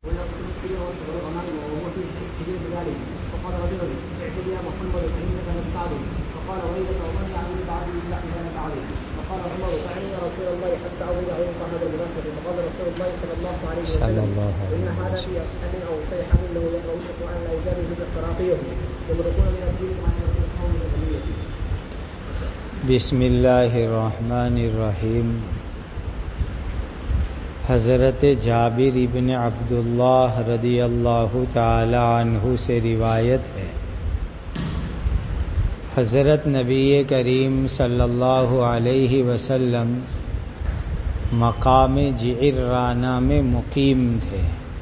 ويقسم الكبير والغنائم وهو في حجر ذلك. فقال رجل اعتدي يا محمد فانك لم تعدل. فقال ويلك ومن يعمل بعدي الا اذا لم اعدل. فقال عمر فعني يا رسول الله حتى اضيع عنق هذا المنافق. فقال رسول الله صلى الله عليه وسلم ان هذا في اصحاب او صيحه له يقرؤون القران لا يجاوز تراقيهم يمرقون من الدين ما يمرقون من الدنيا. بسم اللہ الرحمن الرحیم. حضرت جابر ابن عبداللہ رضی اللہ تعالی عنہ سے روایت ہے، حضرت نبی کریم صلی اللہ علیہ وسلم مقام جعرانہ میں مقیم تھے.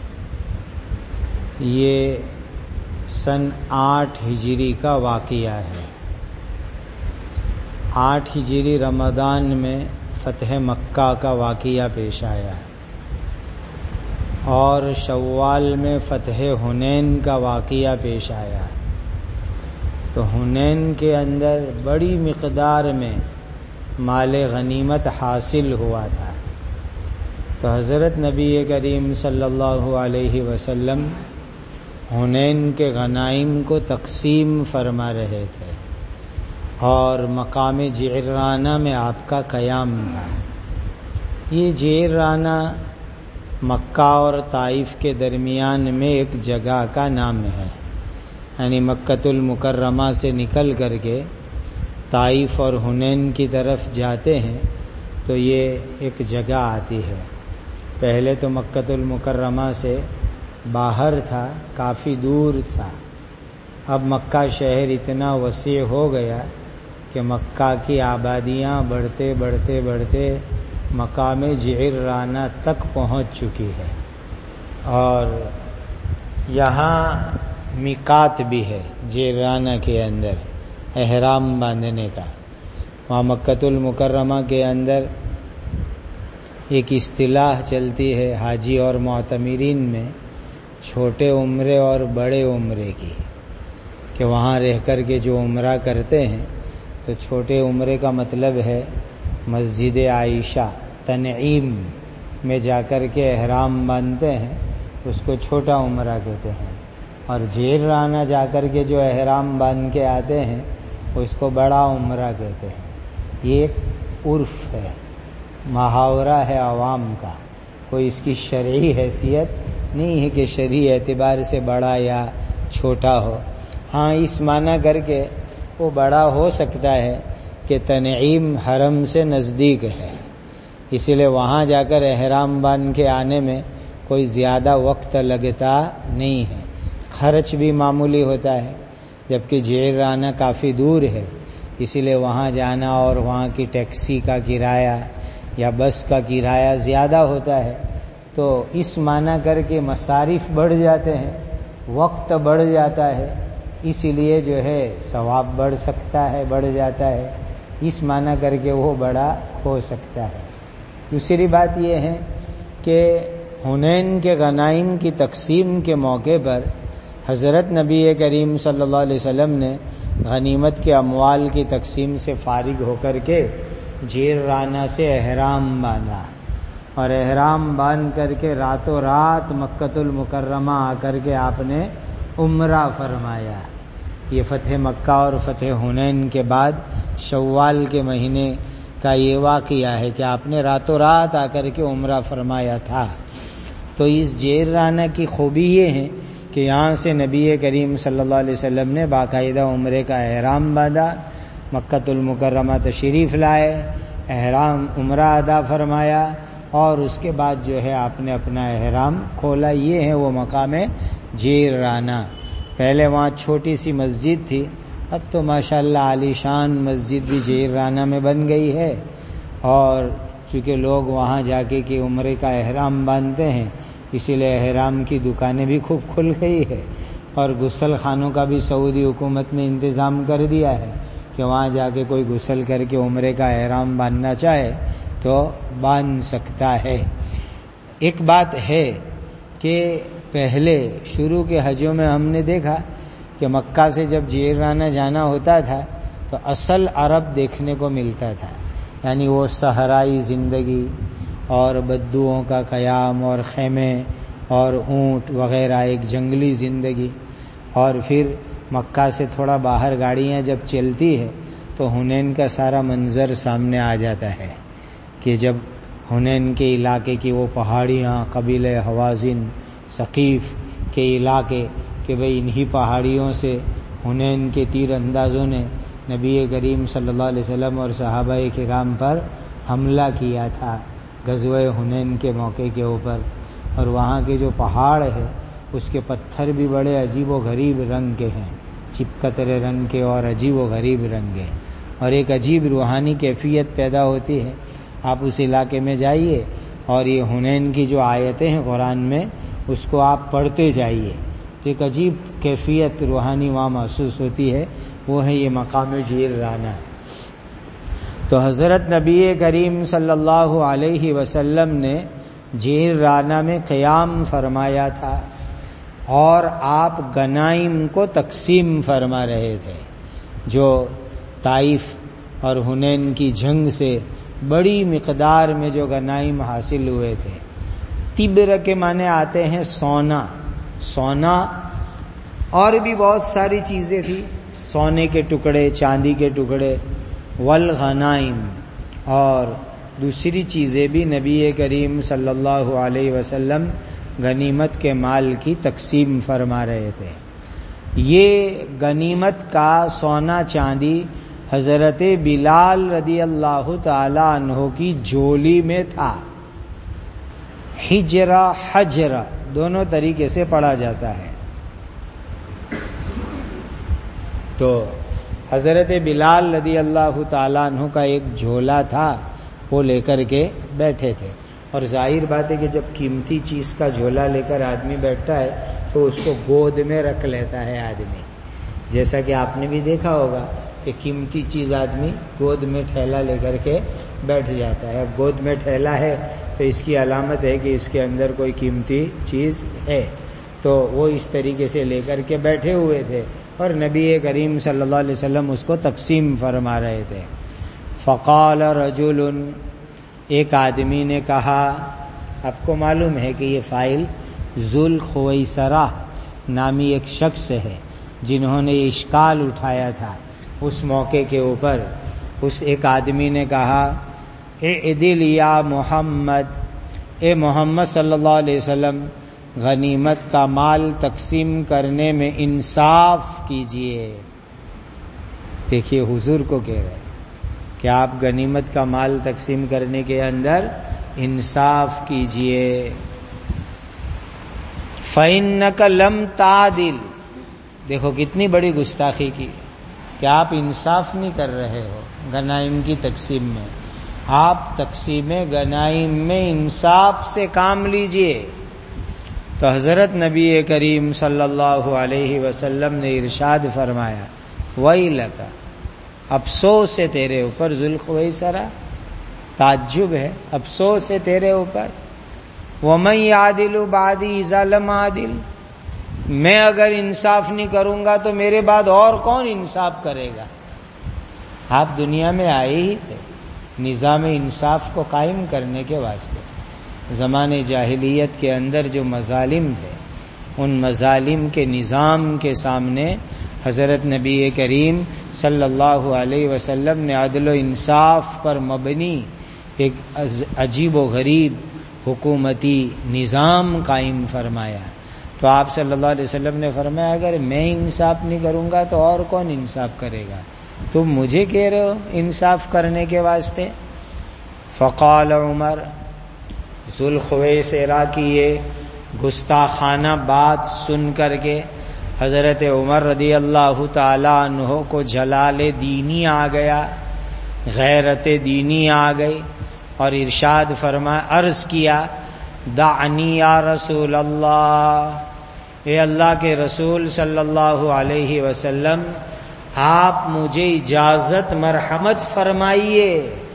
یہ سن 8 ہجری کا واقعہ ہے. 8 ہجری رمضان میں فتح مکہ کا واقعہ پیش آیا اور شوال میں فتح حنین کا واقعہ پیش آیا. تو حنین کے اندر بڑی مقدار میں مال غنیمت حاصل ہوا تھا. تو حضرت نبی کریم صلی اللہ علیہ وسلم حنین کے غنائم کو تقسیم فرما رہے تھے اور مقام جعرانہ میں آپ کا قیام تھا. یہ جعرانہ مکہ اور طائف کے درمیان میں ایک جگہ کا نام ہے. یعنی مکۃ المکرمہ سے نکل کر کے طائف اور حنین کی طرف جاتے ہیں تو یہ ایک جگہ آتی ہے. پہلے تو مکۃ المکرمہ سے باہر تھا، کافی دور تھا. اب مکہ شہر اتنا وسیع ہو گیا کہ مکہ کی آبادیاں بڑھتے بڑھتے بڑھتے مقام جعرانہ تک پہنچ چکی ہے. اور یہاں میقات بھی ہے جعرانہ کے اندر احرام باندھنے کا. وہاں مکۃ المکرمہ کے اندر ایک اصطلاح چلتی ہے حاجی اور معتمرین میں، چھوٹے عمرے اور بڑے عمرے کی، کہ وہاں رہ کر کے جو عمرہ کرتے ہیں تو چھوٹے عمرے کا مطلب ہے مسجد عائشہ تنعیم میں جا کر کے احرام باندھتے ہیں، اس کو چھوٹا عمرہ کہتے ہیں. اور جعرانہ جا کر کے جو احرام باندھ کے آتے ہیں اس کو بڑا عمرہ کہتے ہیں. یہ ایک عرف ہے، محاورہ ہے عوام کا، کوئی اس کی شرعی حیثیت نہیں ہے کہ شرعی اعتبار سے بڑا یا چھوٹا ہو. ہاں اس معنی کر کے وہ بڑا ہو سکتا ہے کہ تنعیم حرم سے نزدیک ہے، اسی لیے وہاں جا کر احرام باندھ کے آنے میں کوئی زیادہ وقت لگتا نہیں ہے، خرچ بھی معمولی ہوتا ہے. جبکہ جعرانہ کافی دور ہے، اسی لیے وہاں جانا اور وہاں کی ٹیکسی کا کرایہ یا بس کا کرایہ زیادہ ہوتا ہے. تو اس معنی کر کے مصارف بڑھ جاتے ہیں، وقت بڑھ جاتا ہے، اسی لیے جو ہے ثواب بڑھ سکتا ہے، بڑھ جاتا ہے. اس معنی کر کے وہ بڑا ہو سکتا ہے. دوسری بات یہ ہے کہ حنین کے غنائم کی تقسیم کے موقع پر حضرت نبی کریم صلی اللہ علیہ وسلم نے غنیمت کے اموال کی تقسیم سے فارغ ہو کر کے جعرانہ سے احرام باندھا اور احرام باندھ کر کے راتوں رات مکۃ المکرمہ آ کر کے آپ نے عمرہ فرمایا. یہ فتح مکہ اور فتح حنین کے بعد شوال کے مہینے کا یہ واقعہ ہے کہ آپ نے راتوں رات آ کر کے عمرہ فرمایا تھا. تو اس جعرانہ کی خوبی یہ ہے کہ یہاں سے نبی کریم صلی اللہ علیہ وسلم نے باقاعدہ عمرے کا احرام باندھا، مکۃ المکرمہ تشریف لائے، احرام عمرہ ادا فرمایا اور اس کے بعد جو ہے آپ نے اپنا احرام کھولا. یہ ہے وہ مقام جعرانہ. پہلے وہاں چھوٹی سی مسجد تھی، اب تو ماشاءاللہ عالی شان مسجد بھی جعرانہ میں بن گئی ہے. اور چونکہ لوگ وہاں جا کے عمرے کا احرام باندھتے ہیں اسی لیے احرام کی دکانیں بھی خوب کھل گئی ہے اور غسل خانوں کا بھی سعودی حکومت نے انتظام کر دیا ہے کہ وہاں جا کے کوئی غسل کر کے عمرے کا احرام باندھنا چاہے تو باندھ سکتا ہے. ایک بات ہے کہ پہلے شروع کے حجوں میں ہم نے دیکھا کہ مکہ سے جب جعرانہ جانا ہوتا تھا تو اصل عرب دیکھنے کو ملتا تھا، یعنی وہ صحرائی زندگی اور بدوؤں کا قیام اور خیمے اور اونٹ وغیرہ، ایک جنگلی زندگی. اور پھر مکہ سے تھوڑا باہر گاڑیاں جب چلتی ہے تو حنین کا سارا منظر سامنے آ جاتا ہے کہ جب حنین کے علاقے کی وہ پہاڑیاں، قبیلہ حوازن، ثقیف کے علاقے، کہ بھئی انہی پہاڑیوں سے حنین کے تیر اندازوں نے نبی کریم صلی اللہ علیہ وسلم اور صحابہ کرام پر حملہ کیا تھا غزوہ حنین کے موقع کے اوپر. اور وہاں کے جو پہاڑ ہے اس کے پتھر بھی بڑے عجیب و غریب رنگ کے ہیں، چپکترے رنگ کے اور عجیب و غریب رنگ کے، اور ایک عجیب روحانی کیفیت پیدا ہوتی ہے. آپ اس علاقے میں جائیے اور یہ حنین کی جو آیتیں ہیں قرآن میں اس کو آپ پڑھتے جائیے تو ایک عجیب کیفیت روحانی وہاں محسوس ہوتی ہے. وہ ہے یہ مقام جعرانہ. تو حضرت نبی کریم صلی اللہ علیہ وسلم نے جعرانہ میں قیام فرمایا تھا اور آپ غنائم کو تقسیم فرما رہے تھے. جو طائف اور حنین کی جنگ سے بڑی مقدار میں جو غنائم حاصل ہوئے تھے. تبر کے معنی آتے ہیں سونا، سونا اور بھی بہت ساری چیزیں تھی، سونے کے ٹکڑے، چاندی کے ٹکڑے، والغنائم، اور دوسری چیزیں بھی نبی کریم صلی اللہ علیہ وسلم غنیمت کے مال کی تقسیم فرما رہے تھے. یہ غنیمت کا سونا چاندی حضرت بلال رضی اللہ تعالی عنہ کی جھولی میں تھا. حجرہ حجرہ دونوں طریقے سے پڑھا جاتا ہے. تو حضرت بلال رضی اللہ تعالیٰ عنہ کا ایک جھولا تھا، وہ لے کر کے بیٹھے تھے. اور ظاہر بات ہے کہ جب قیمتی چیز کا جھولا لے کر آدمی بیٹھتا ہے تو اس کو گود میں رکھ لیتا ہے آدمی. جیسا کہ آپ نے بھی دیکھا ہوگا کہ قیمتی چیز آدمی گود میں ٹھیلا لے کر کے بیٹھ جاتا ہے. اب گود میں ٹھیلا ہے تو اس کی علامت ہے کہ اس کے اندر کوئی قیمتی چیز ہے. تو وہ اس طریقے سے لے کر کے بیٹھے ہوئے تھے اور نبی کریم صلی اللہ علیہ وسلم اس کو تقسیم فرما رہے تھے. فقال رجل، ایک آدمی نے کہا، آپ کو معلوم ہے کہ یہ فاعل ذوالخویسرہ نامی ایک شخص ہے جنہوں نے یہ اشکال اٹھایا تھا اس موقع کے اوپر. اس ایک آدمی نے کہا، اعدل یا محمد، اے محمد صلی اللہ علیہ وسلم، غنیمت کا مال تقسیم کرنے میں انصاف کیجئے. دیکھیے حضور کو کہہ رہے کہ آپ غنیمت کا مال تقسیم کرنے کے اندر انصاف کیجئے. فَإِنَّكَ لَمْ تَعْدِلْ، دیکھو کتنی بڑی گستاخی کی کہ آپ انصاف نہیں کر رہے ہو غنائم کی تقسیم میں. آپ تقسیم غنائم میں انصاف سے کام لیجئے. تو حضرت نبی کریم صلی اللہ علیہ وسلم نے ارشاد فرمایا، وَيْلَكَ، افسوس ہے تیرے اوپر ذوالخویسرہ. تعجب ہے، افسوس ہے تیرے اوپر. وَمَن يَعْدِلُ بَعْدِي إِذَا لَمْ أَعْدِلْ، میں اگر انصاف نہیں کروں گا تو میرے بعد اور کون انصاف کرے گا. آپ دنیا میں آئے ہی تھے نظام انصاف کو قائم کرنے کے واسطے. زمانے جاہلیت کے اندر جو مظالم تھے ان مظالم کے نظام کے سامنے حضرت نبی کریم صلی اللہ علیہ وسلم نے عدل و انصاف پر مبنی ایک عجیب و غریب حکومتی نظام قائم فرمایا. تو آپ صلی اللہ علیہ وسلم نے فرمایا، اگر میں انصاف نہیں کروں گا تو اور کون انصاف کرے گا؟ تم مجھے کہہ رہے ہو انصاف کرنے کے واسطے. فقال عمر، ذوالخویسرہ کی یہ گستاخانہ بات سن کر کے حضرت عمر رضی اللہ تعالی عنہ کو جلال دینی آ گیا، غیرت دینی آ گئی، اور ارشاد فرمایا، عرض کیا، دعنی یا رسول اللہ، اے اللہ کے رسول صلی اللہ علیہ وسلم، آپ مجھے اجازت مرحمت فرمائیے،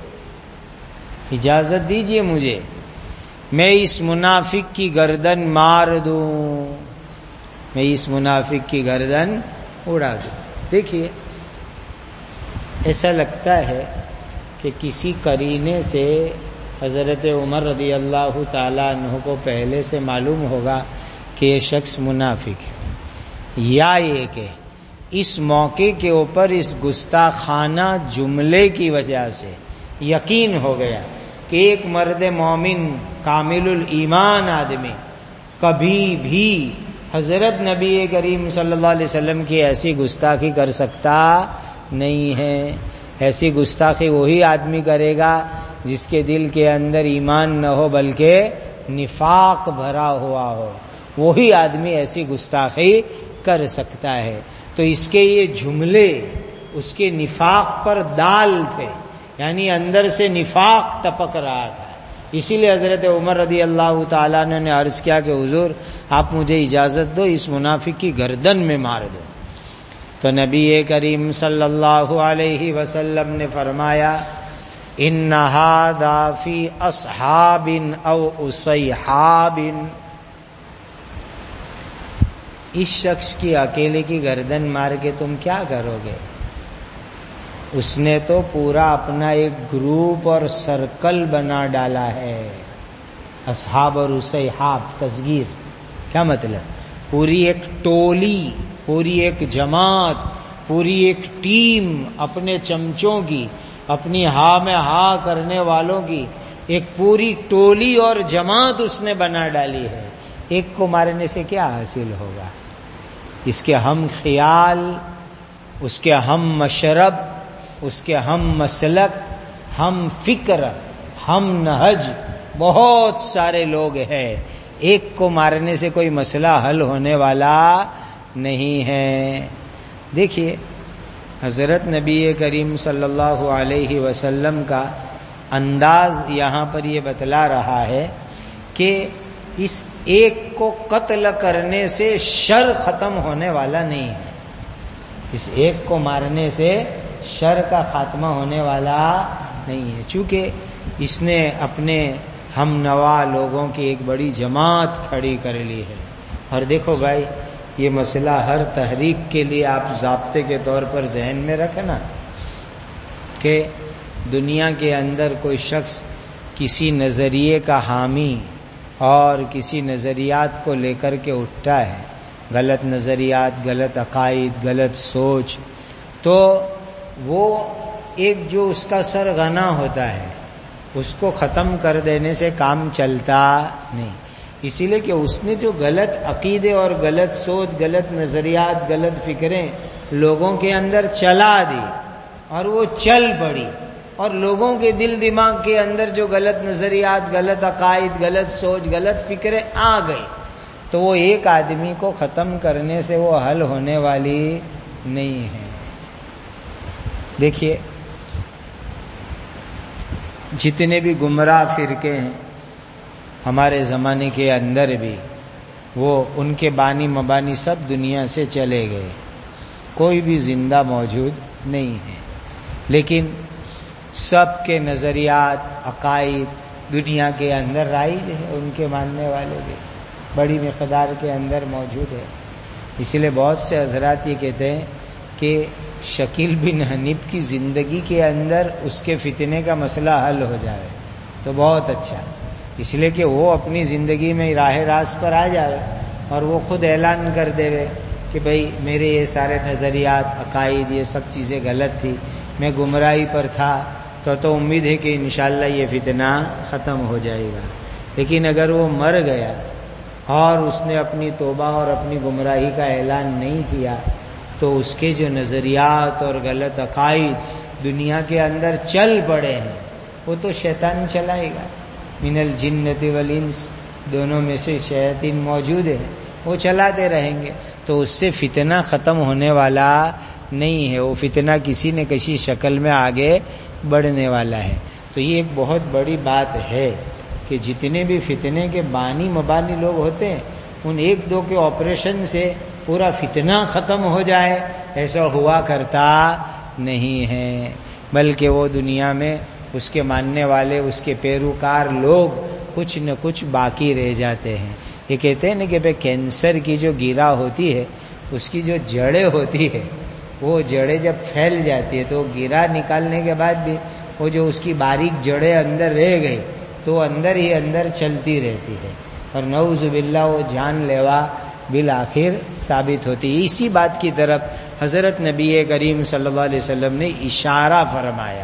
اجازت دیجئے مجھے، میں اس منافق کی گردن مار دوں، میں اس منافق کی گردن اڑا دوں. دیکھیے ایسا لگتا ہے کہ کسی قرینے سے حضرت عمر رضی اللہ تعالیٰ عنہ کو پہلے سے معلوم ہوگا کہ یہ شخص منافق ہے، یا یہ کہ اس موقع کے اوپر اس گستاخانہ جملے کی وجہ سے یقین ہو گیا کہ ایک مرد مومن کامل الایمان آدمی کبھی بھی حضرت نبی کریم صلی اللہ علیہ وسلم کی ایسی گستاخی کر سکتا نہیں ہے۔ ایسی گستاخی وہی آدمی کرے گا جس کے دل کے اندر ایمان نہ ہو بلکہ نفاق بھرا ہوا ہو، وہی آدمی ایسی گستاخی کر سکتا ہے۔ تو اس کے یہ جملے اس کے نفاق پر دال تھے، یعنی اندر سے نفاق ٹپک رہا تھا۔ اسی لیے حضرت عمر رضی اللہ تعالیٰ نے عرض کیا کہ حضور آپ مجھے اجازت دو، اس منافق کی گردن میں مار دو۔ تو نبی کریم صلی اللہ علیہ وسلم نے فرمایا ان ھذا فی اصحاب او اصیحاب، اس شخص کی اکیلے کی گردن مار کے تم کیا کرو گے؟ اس نے تو پورا اپنا ایک گروپ اور سرکل بنا ڈالا ہے۔ اصحاب اور اصحاب تصغیر کیا مطلب؟ پوری ایک ٹولی، پوری ایک جماعت، پوری ایک ٹیم اپنے چمچوں کی، اپنی ہاں میں ہاں کرنے والوں کی ایک پوری ٹولی اور جماعت اس نے بنا ڈالی ہے۔ ایک کو مارنے سے کیا حاصل ہوگا؟ اس کے ہم خیال، اس کے ہم مشرب، اس کے ہم مسلک، ہم فکر، ہم نہج بہت سارے لوگ ہیں۔ ایک کو مارنے سے کوئی مسئلہ حل ہونے والا نہیں ہے۔ دیکھیے حضرت نبی کریم صلی اللہ علیہ وسلم کا انداز یہاں پر یہ بتلا رہا ہے کہ اس ایک کو قتل کرنے سے شر ختم ہونے والا نہیں ہے، اس ایک کو مارنے سے شر کا خاتمہ ہونے والا نہیں ہے، چونکہ اس نے اپنے ہم نوا لوگوں کی ایک بڑی جماعت کھڑی کر لی ہے۔ اور دیکھو بھائی یہ مسئلہ ہر تحریک کے لیے آپ ضابطے کے طور پر ذہن میں رکھنا کہ دنیا کے اندر کوئی شخص کسی نظریے کا حامی اور کسی نظریات کو لے کر کے اٹھتا ہے، غلط نظریات، غلط عقائد، غلط سوچ، تو وہ ایک جو اس کا سرغنہ ہوتا ہے اس کو ختم کر دینے سے کام چلتا نہیں۔ اسی لیے کہ اس نے جو غلط عقیدے اور غلط سوچ، غلط نظریات، غلط فکریں لوگوں کے اندر چلا دی اور وہ چل پڑی، اور لوگوں کے دل دماغ کے اندر جو غلط نظریات، غلط عقائد، غلط سوچ، غلط فکریں آ گئی، تو وہ ایک آدمی کو ختم کرنے سے وہ حل ہونے والی نہیں ہے۔ دیکھیے جتنے بھی گمراہ فرقے ہیں ہمارے زمانے کے اندر بھی، وہ ان کے بانی مبانی سب دنیا سے چلے گئے، کوئی بھی زندہ موجود نہیں ہے، لیکن سب کے نظریات، عقائد دنیا کے اندر رائج ہے، ان کے ماننے والے بھی بڑی مقدار کے اندر موجود ہے۔ اسی لیے بہت سے حضرات یہ کہتے ہیں کہ شکیل بن حنیف کی زندگی کے اندر اس کے فتنے کا مسئلہ حل ہو جائے تو بہت اچھا، اس لیے کہ وہ اپنی زندگی میں راہ راست پر آ جائے اور وہ خود اعلان کر دے کہ بھئی میرے یہ سارے نظریات، عقائد، یہ سب چیزیں غلط تھی، میں گمراہی پر تھا، تو امید ہے کہ انشاءاللہ یہ فتنہ ختم ہو جائے گا۔ لیکن اگر وہ مر گیا اور اس نے اپنی توبہ اور اپنی گمراہی کا اعلان نہیں کیا تو اس کے جو نظریات اور غلط عقائد دنیا کے اندر چل پڑے ہیں وہ تو شیطان چلائے گا، من الجنت والانس، دونوں میں سے شیاطین موجود ہیں، وہ چلاتے رہیں گے، تو اس سے فتنہ ختم ہونے والا نہیں ہے، وہ فتنہ کسی نہ کسی شکل میں آگے بڑھنے والا ہے۔ تو یہ ایک بہت بڑی بات ہے کہ جتنے بھی فتنے کے بانی مبانی لوگ ہوتے ہیں ان ایک دو کے آپریشن سے پورا فتنہ ختم ہو جائے ایسا ہوا کرتا نہیں ہے، بلکہ وہ دنیا میں اس کے ماننے والے، اس کے پیروکار لوگ کچھ نہ کچھ باقی رہ جاتے ہیں۔ یہ کہتے ہیں نا کہ بھئی کینسر کی جو گیرا ہوتی ہے اس کی جو جڑیں ہوتی ہے وہ جڑیں جب پھیل جاتی ہے تو گیرا نکالنے کے بعد بھی وہ جو اس کی باریک جڑیں اندر رہ گئی تو اندر ہی اندر چلتی رہتی ہے اور نعوذ باللہ وہ جان لیوا بالآخر ثابت ہوتی ہے. اسی بات کی طرف حضرت نبی کریم صلی اللہ علیہ وسلم نے اشارہ فرمایا.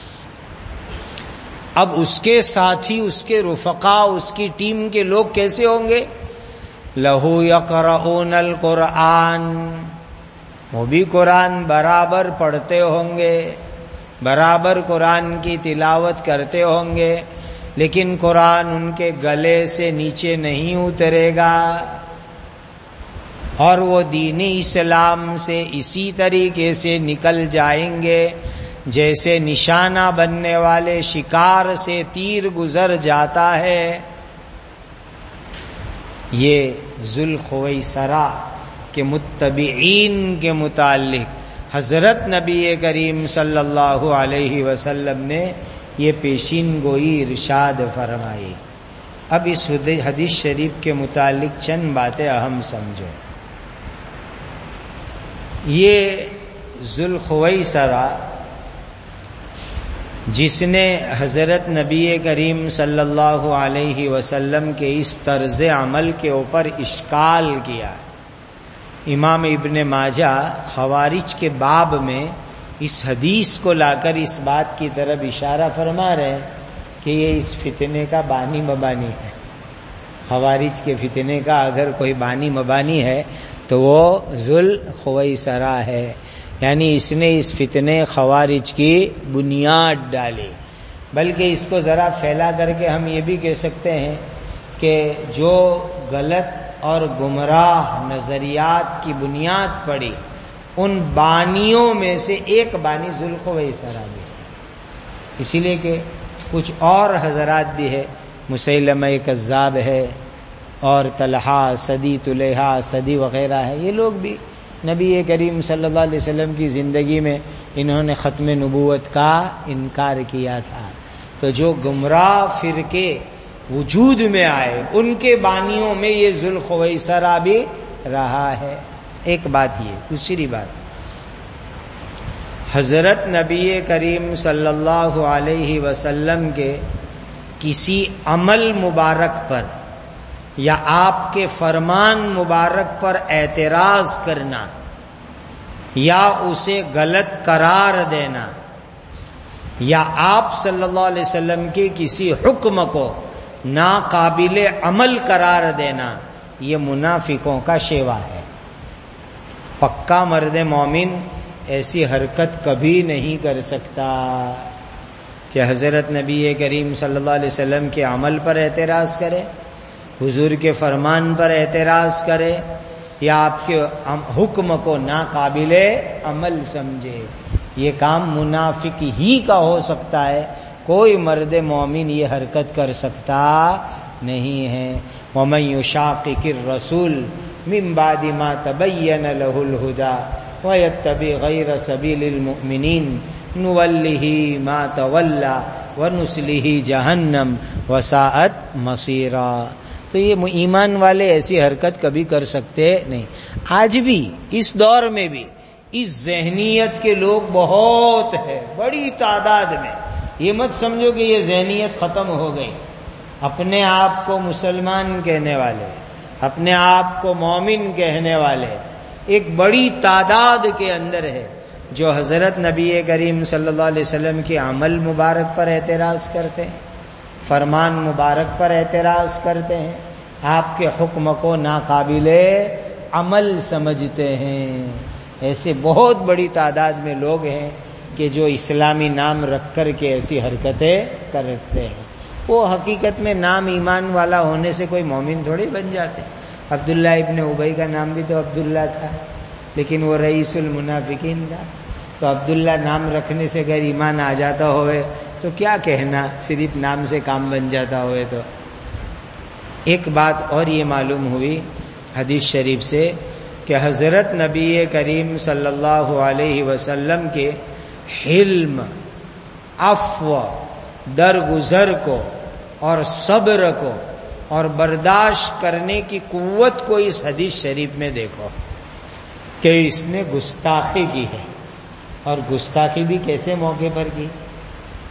اب اس کے ساتھی، اس کے رفقا، اس کی ٹیم کے لوگ کیسے ہوں گے؟ لہو یقرؤون القرآن، وہ بھی قرآن برابر پڑھتے ہوں گے، برابر قرآن کی تلاوت کرتے ہوں گے، لیکن قرآن ان کے گلے سے نیچے نہیں اترے گا، اور وہ دین اسلام سے اسی طریقے سے نکل جائیں گے جیسے نشانہ بننے والے شکار سے تیر گزر جاتا ہے. یہ ذوالخویسرہ کے متبعین کے متعلق حضرت نبی کریم صلی اللہ علیہ وسلم نے یہ پیشین گوئی ارشاد فرمائی. اب اس حدیث شریف کے متعلق چند باتیں اہم سمجھو. یہ ذوالخویسرہ جس نے حضرت نبی کریم صلی اللہ علیہ وسلم کے اس طرز عمل کے اوپر اشکال کیا، امام ابن ماجہ خوارج کے باب میں اس حدیث کو لا کر اس بات کی طرف اشارہ فرما رہے ہیں کہ یہ اس فتنے کا بانی مبانی ہے. خوارج کے فتنے کا اگر کوئی بانی مبانی ہے تو وہ ذوالخویسرہ ہے، یعنی اس نے اس فتنے خوارج کی بنیاد ڈالی. بلکہ اس کو ذرا پھیلا کر کے ہم یہ بھی کہہ سکتے ہیں کہ جو غلط اور گمراہ نظریات کی بنیاد پڑی ان بانیوں میں سے ایک بانی ذوالخویسرہ بھی ہے. اسی لیے کہ کچھ اور حضرات بھی ہے، مسیلمہ کذاب ہے اور طلحہ، صدی، طلیحہ، صدی وغیرہ ہے. یہ لوگ بھی نبی کریم صلی اللہ علیہ وسلم کی زندگی میں انہوں نے ختم نبوت کا انکار کیا تھا. تو جو گمراہ فرقے وجود میں آئے ان کے بانیوں میں یہ ذوالخویسرہ بھی رہا ہے. ایک بات یہ. دوسری بات، حضرت نبی کریم صلی اللہ علیہ وسلم کے کسی عمل مبارک پر یا آپ کے فرمان مبارک پر اعتراض کرنا یا اسے غلط قرار دینا یا آپ صلی اللہ علیہ وسلم کے کسی حکم کو ناقابل عمل قرار دینا، یہ منافقوں کا شیوا ہے. پکا مرد مومن ایسی حرکت کبھی نہیں کر سکتا کہ حضرت نبی کریم صلی اللہ علیہ وسلم کے عمل پر اعتراض کرے، حضور کے فرمان پر اعتراض کرے یا آپ کے حکم کو ناقابل عمل سمجھے. یہ کام منافق ہی کا ہو سکتا ہے، کوئی مرد مومن یہ حرکت کر سکتا نہیں ہے. وَمَن يُشَاقِقِ الرَّسُولَ مِن بَعْدِ مَا تَبَيَّنَ لَهُ الْهُدَى وَيَتَّبِعْ غَيْرَ سَبِيلِ الْمُؤْمِنِينَ نُوَلِّهِ مَا تَوَلَّى وَنُصْلِهِ جَهَنَّمَ وَسَاءَتْ مَصِيرًا. تو یہ ایمان والے ایسی حرکت کبھی کر سکتے نہیں. آج بھی اس دور میں بھی اس ذہنیت کے لوگ بہت ہیں، بڑی تعداد میں. یہ مت سمجھو کہ یہ ذہنیت ختم ہو گئی. اپنے آپ کو مسلمان کہنے والے، اپنے آپ کو مومن کہنے والے ایک بڑی تعداد کے اندر ہے جو حضرت نبی کریم صلی اللہ علیہ وسلم کے عمل مبارک پر اعتراض کرتے ہیں، فرمان مبارک پر اعتراض کرتے ہیں، آپ کے حکم کو ناقابل عمل سمجھتے ہیں. ایسے بہت بڑی تعداد میں لوگ ہیں کہ جو اسلامی نام رکھ کر کے ایسی حرکتیں کرتے ہیں. وہ حقیقت میں نام ایمان والا ہونے سے کوئی مومن تھوڑی بن جاتے. عبداللہ ابن ابی کا نام بھی تو عبداللہ تھا، لیکن وہ رئیس المنافقین تھا. تو عبداللہ نام رکھنے سے اگر ایمان آ جاتا ہوئے تو کیا کہنا، صرف نام سے کام بن جاتا ہوئے. تو ایک بات اور یہ معلوم ہوئی حدیث شریف سے کہ حضرت نبی کریم صلی اللہ علیہ وسلم کے حلم، عفو، درگزر کو اور صبر کو اور برداشت کرنے کی قوت کو اس حدیث شریف میں دیکھو کہ اس نے گستاخی کی ہے. اور گستاخی بھی کیسے موقع پر کی؟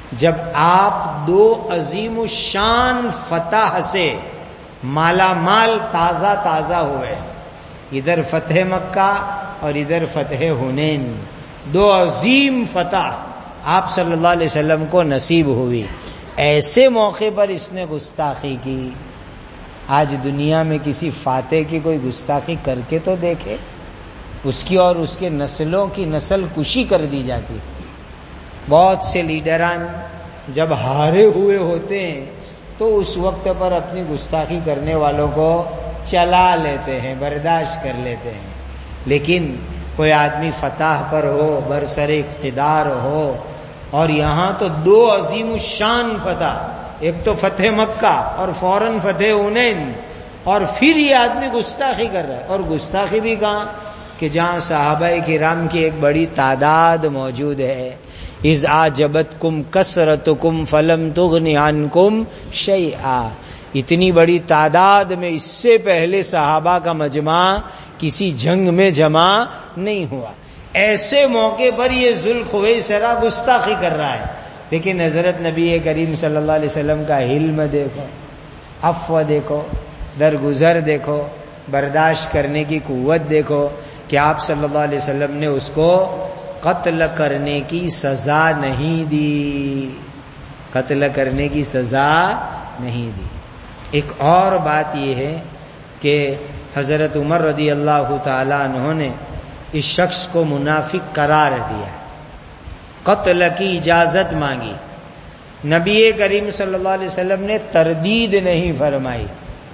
جب آپ دو عظیم الشان فتح سے مالا مال تازہ تازہ ہوئے، ادھر فتح مکہ اور ادھر فتح حنین، دو عظیم فتح آپ صلی اللہ علیہ وسلم کو نصیب ہوئی، ایسے موقع پر اس نے گستاخی کی۔ آج دنیا میں کسی فاتح کی کوئی گستاخی کر کے تو دیکھے، اس کی اور اس کے نسلوں کی نسل کشی کر دی جاتی۔ بہت سے لیڈران جب ہارے ہوئے ہوتے ہیں تو اس وقت پر اپنی گستاخی کرنے والوں کو چلا لیتے ہیں، برداشت کر لیتے ہیں، لیکن کوئی آدمی فتح پر ہو، برسر اقتدار ہو، اور یہاں تو دو عظیم الشان فتح، ایک تو فتح مکہ اور فوراً فتح حنین، اور پھر یہ آدمی گستاخی کر رہا ہے۔ اور گستاخی بھی کہاں کہ جہاں صحابہ کرام کی ایک بڑی تعداد موجود ہے۔ اذ اعجبتکم کثرتکم فلم تغن عنکم شیئا، اتنی بڑی تعداد میں اس سے پہلے صحابہ کا مجمع کسی جنگ میں جمع نہیں ہوا، ایسے موقع پر یہ ذوالخویسرہ گستاخی کر رہا ہے۔ لیکن حضرت نبی کریم صلی اللہ علیہ وسلم کا حلم دیکھو، عفو دیکھو، درگزر دیکھو، برداشت کرنے کی قوت دیکھو کہ آپ صلی اللہ علیہ وسلم نے اس کو قتل کرنے کی سزا نہیں دی، قتل کرنے کی سزا نہیں دی۔ ایک اور بات یہ ہے کہ حضرت عمر رضی اللہ تعالی عنہ نے اس شخص کو منافق قرار دیا، قتل کی اجازت مانگی، نبی کریم صلی اللہ علیہ وسلم نے تردید نہیں فرمائی۔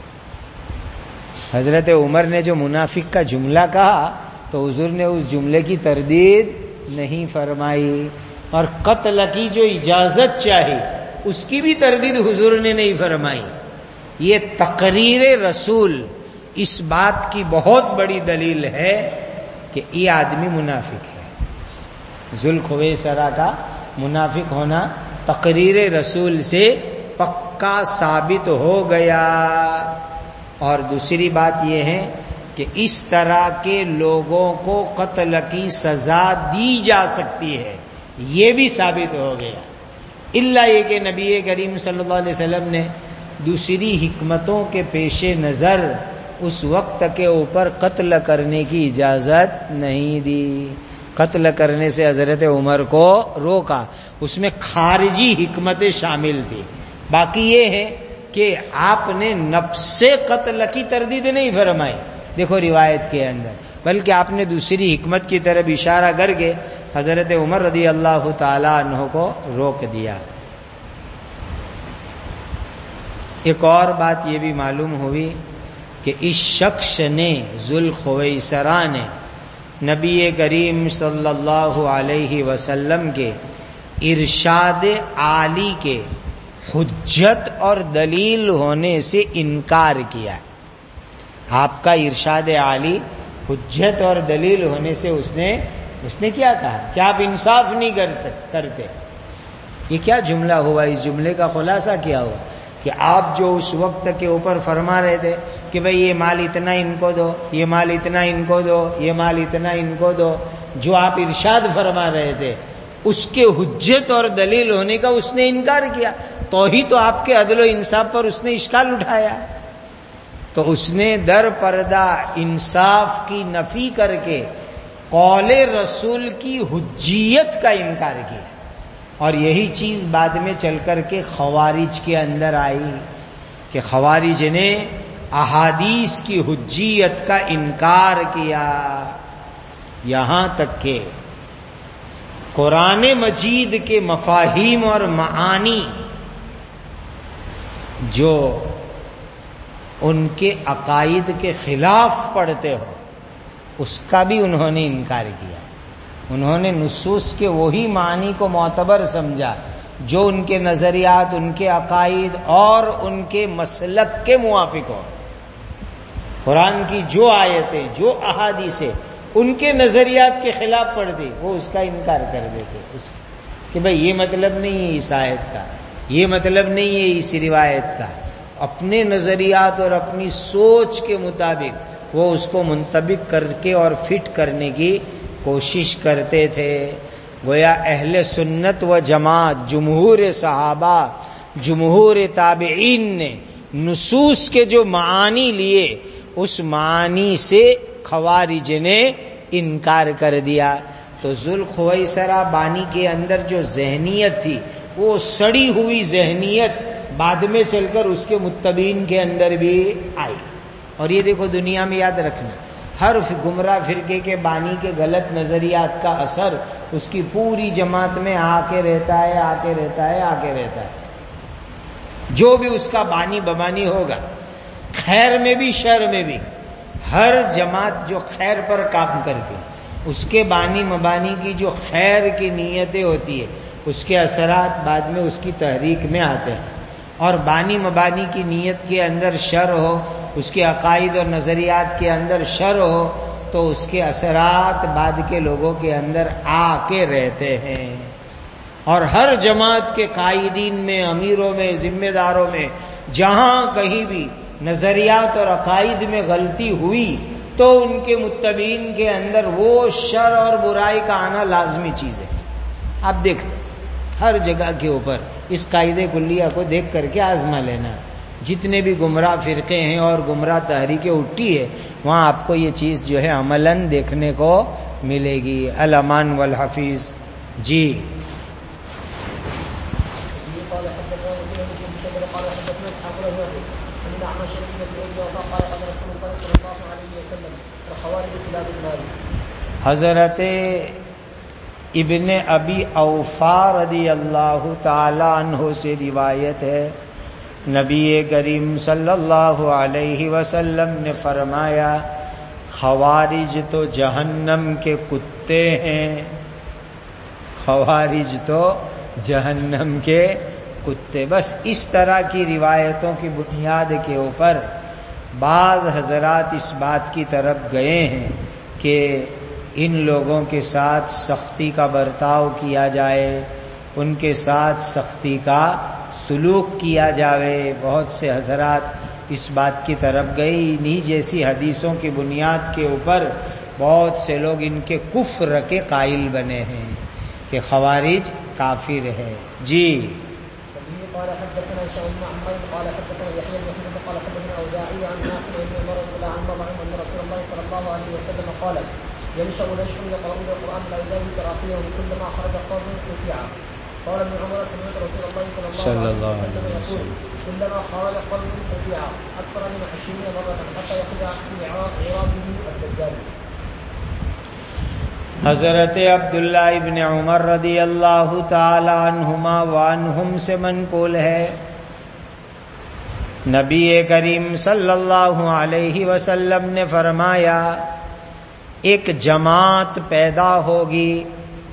حضرت عمر نے جو منافق کا جملہ کہا تو حضور نے اس جملے کی تردید نہیں فرمائی، اور قتل کی جو اجازت چاہی اس کی بھی تردید حضور نے نہیں فرمائی۔ یہ تقریر رسول اس بات کی بہت بڑی دلیل ہے کہ یہ آدمی منافق ہے۔ ذوالخویسرہ کا منافق ہونا تقریر رسول سے پکا ثابت ہو گیا۔ اور دوسری بات یہ ہے کہ اس طرح کے لوگوں کو قتل کی سزا دی جا سکتی ہے، یہ بھی ثابت ہو گیا، الا یہ کہ نبی کریم صلی اللہ علیہ وسلم نے دوسری حکمتوں کے پیش نظر اس وقت کے اوپر قتل کرنے کی اجازت نہیں دی۔ قتل کرنے سے حضرت عمر کو روکا، اس میں خارجی حکمتیں شامل تھی۔ باقی یہ ہے کہ آپ نے نفس قتل کی تردید نہیں فرمائی، دیکھو روایت کے اندر، بلکہ آپ نے دوسری حکمت کی طرف اشارہ کر کے حضرت عمر رضی اللہ تعالی عنہ کو روک دیا۔ ایک اور بات یہ بھی معلوم ہوئی کہ اس شخص نے، ذوالخویسرہ نے، نبی کریم صلی اللہ علیہ وسلم کے ارشاد عالی کے حجت اور دلیل ہونے سے انکار کیا۔ آپ کا ارشاد عالی حجت اور دلیل ہونے سے اس نے کیا کہا کہ آپ انصاف نہیں کرتے۔ یہ کیا جملہ ہوا؟ اس جملے کا خلاصہ کیا ہوا کہ آپ جو اس وقت کے اوپر فرما رہے تھے کہ بھئی یہ مال اتنا ان کو دو، یہ مال اتنا ان کو دو، یہ مال اتنا ان کو دو، جو آپ ارشاد فرما رہے تھے اس کے حجت اور دلیل ہونے کا اس نے انکار کیا، تو ہی تو آپ کے عدل و انصاف پر اس نے اشکال اٹھایا۔ تو اس نے در پردہ انصاف کی نفی کر کے قول رسول کی حجیت کا انکار کیا، اور یہی چیز بعد میں چل کر کے خوارج کے اندر آئی کہ خوارج نے احادیث کی حجیت کا انکار کیا، یہاں تک کہ قرآن مجید کے مفاہیم اور معانی جو ان کے عقائد کے خلاف پڑھتے ہو اس کا بھی انہوں نے انکار کیا۔ انہوں نے نصوص کے وہی معنی کو معتبر سمجھا جو ان کے نظریات، ان کے عقائد اور ان کے مسلک کے موافق ہو۔ قرآن کی جو آیتیں، جو احادیثیں ان کے نظریات کے خلاف پڑھتی وہ اس کا انکار کر دیتے کہ بھئی یہ مطلب نہیں ہے اس آیت کا، یہ مطلب نہیں ہے اس روایت کا، اپنے نظریات اور اپنی سوچ کے مطابق وہ اس کو منطبق کر کے اور فٹ کرنے کی کوشش کرتے تھے۔ گویا اہل سنت و جماعت، جمہور صحابہ، جمہور تابعین نے نصوص کے جو معانی لیے اس معانی سے خوارج نے انکار کر دیا. تو ذوالخویسرہ بانی کے اندر جو ذہنیت تھی وہ سڑی ہوئی ذہنیت بعد میں چل کر اس کے متبعین کے اندر بھی آئی. اور یہ دیکھو دنیا میں یاد رکھنا، ہر گمراہ فرقے کے بانی کے غلط نظریات کا اثر اس کی پوری جماعت میں آ کے رہتا ہے. جو بھی اس کا بانی بمانی ہوگا، خیر میں بھی شر میں بھی، ہر جماعت جو خیر پر کام کرتی اس کے بانی مبانی کی جو خیر کی نیتیں ہوتی ہے اس کے اثرات بعد میں اس کی تحریک میں آتے ہیں. اور بانی مبانی کی نیت کے اندر شر ہو، اس کے عقائد اور نظریات کے اندر شر ہو تو اس کے اثرات بعد کے لوگوں کے اندر آ کے رہتے ہیں. اور ہر جماعت کے قائدین میں، امیروں میں، ذمہ داروں میں جہاں کہیں بھی نظریات اور عقائد میں غلطی ہوئی تو ان کے متبعین کے اندر وہ شر اور برائی کا آنا لازمی چیز ہے. آپ دیکھتے ہر جگہ کے اوپر اس قاعدے کلیہ کو دیکھ کر کے آزما لینا. جتنے بھی گمراہ فرقے ہیں اور گمراہ تحریکیں اٹھی ہے وہاں آپ کو یہ چیز جو ہے عملاً دیکھنے کو ملے گی. الامان والحفیظ. جی حضرت ابن ابی اوفا رضی اللہ تعالی عنہ سے روایت ہے، نبی کریم صلی اللہ علیہ وسلم نے فرمایا خوارج تو جہنم کے کتے ہیں. خوارج تو جہنم کے کتے. بس اس طرح کی روایتوں کی بنیاد کے اوپر بعض حضرات اس بات کی طرف گئے ہیں کہ ان لوگوں کے ساتھ سختی کا برتاؤ کیا جائے، ان کے ساتھ سختی کا سلوک کیا جائے. بہت سے حضرات اس بات کی طرف گئے. انہی جیسی حدیثوں کی بنیاد کے اوپر بہت سے لوگ ان کے کفر کے قائل بنے ہیں کہ خوارج کافر ہے. جی قال حدثنا هشام بن عمار قال حدثنا يحيى بن محمد قال حدثنا الاوزاعي عن نافع بن عمر رضي الله عنهما ان رسول الله صلى الله عليه وسلم قال ينشأ نشء يقرؤون القرآن لا يزال تراقيهم كلما خرج قوم رفيع. قال ابن عمر سمعت رسول الله صلى الله عليه وسلم يقول كلما خرج قوم رفيع اكثر من 20 مرة حتى يخرج في عراقه الدجال. حضرت عبداللہ ابن عمر رضی اللہ تعالی عنہما وعنہم سے منقول ہے، نبی کریم صلی اللہ علیہ وسلم نے فرمایا ایک جماعت پیدا ہوگی،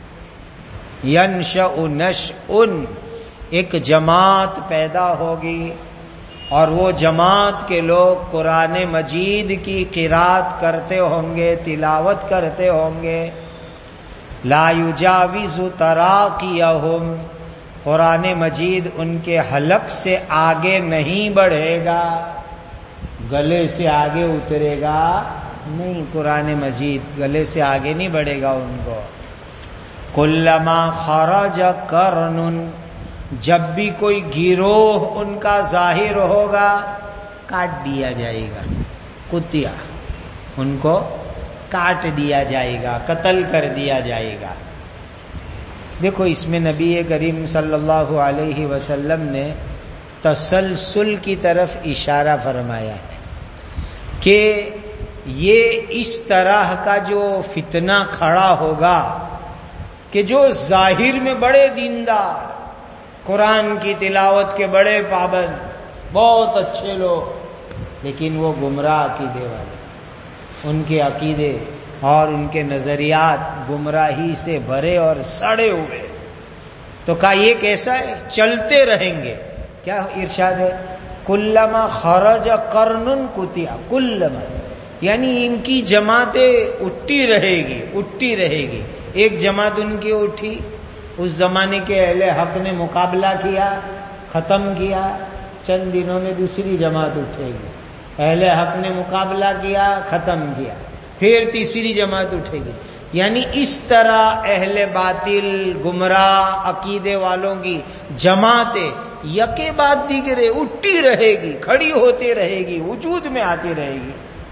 ینشأ نشأ، ایک جماعت پیدا ہوگی اور وہ جماعت کے لوگ قرآن مجید کی قرات کرتے ہوں گے، تلاوت کرتے ہوں گے. لا یجاوز تراقیہم، قرآن مجید ان کے حلق سے آگے نہیں بڑھے گا، گلے سے آگے اترے گا نہیں. قرآن مجید گلے سے آگے نہیں بڑھے گا ان کو. کلما خرج قرن، جب بھی کوئی گروہ ان کا ظاہر ہوگا کاٹ دیا جائے گا. کتیا، ان کو کاٹ دیا جائے گا، قتل کر دیا جائے گا. دیکھو اس میں نبی کریم صلی اللہ علیہ وسلم نے تسلسل کی طرف اشارہ فرمایا ہے کہ یہ اس طرح کا جو فتنہ کھڑا ہوگا کہ جو ظاہر میں بڑے دیندار، قرآن کی تلاوت کے بڑے پابند، بہت اچھے لوگ، لیکن وہ گمراہ عقیدے والے، ان کے عقیدے اور ان کے نظریات گمراہی سے بھرے اور سڑے ہوئے. تو کہا یہ کیسا ہے؟ چلتے رہیں گے. کیا ارشاد ہے؟ کلما خرج قرن کتیا، کلما یعنی ان کی جماعتیں اٹھتی رہے گی. ایک جماعت ان کی اٹھی، اس زمانے کے اہل حق نے مقابلہ کیا، ختم کیا، چند دنوں میں دوسری جماعت اٹھے گی. اہل حق نے مقابلہ کیا، ختم کیا، پھر تیسری جماعت اٹھے گی. یعنی اس طرح اہل باطل گمراہ عقیدے والوں کی جماعتیں یکے بعد دیگرے اٹھتی رہے گی، کھڑی ہوتی رہے گی، وجود میں آتی رہے گی،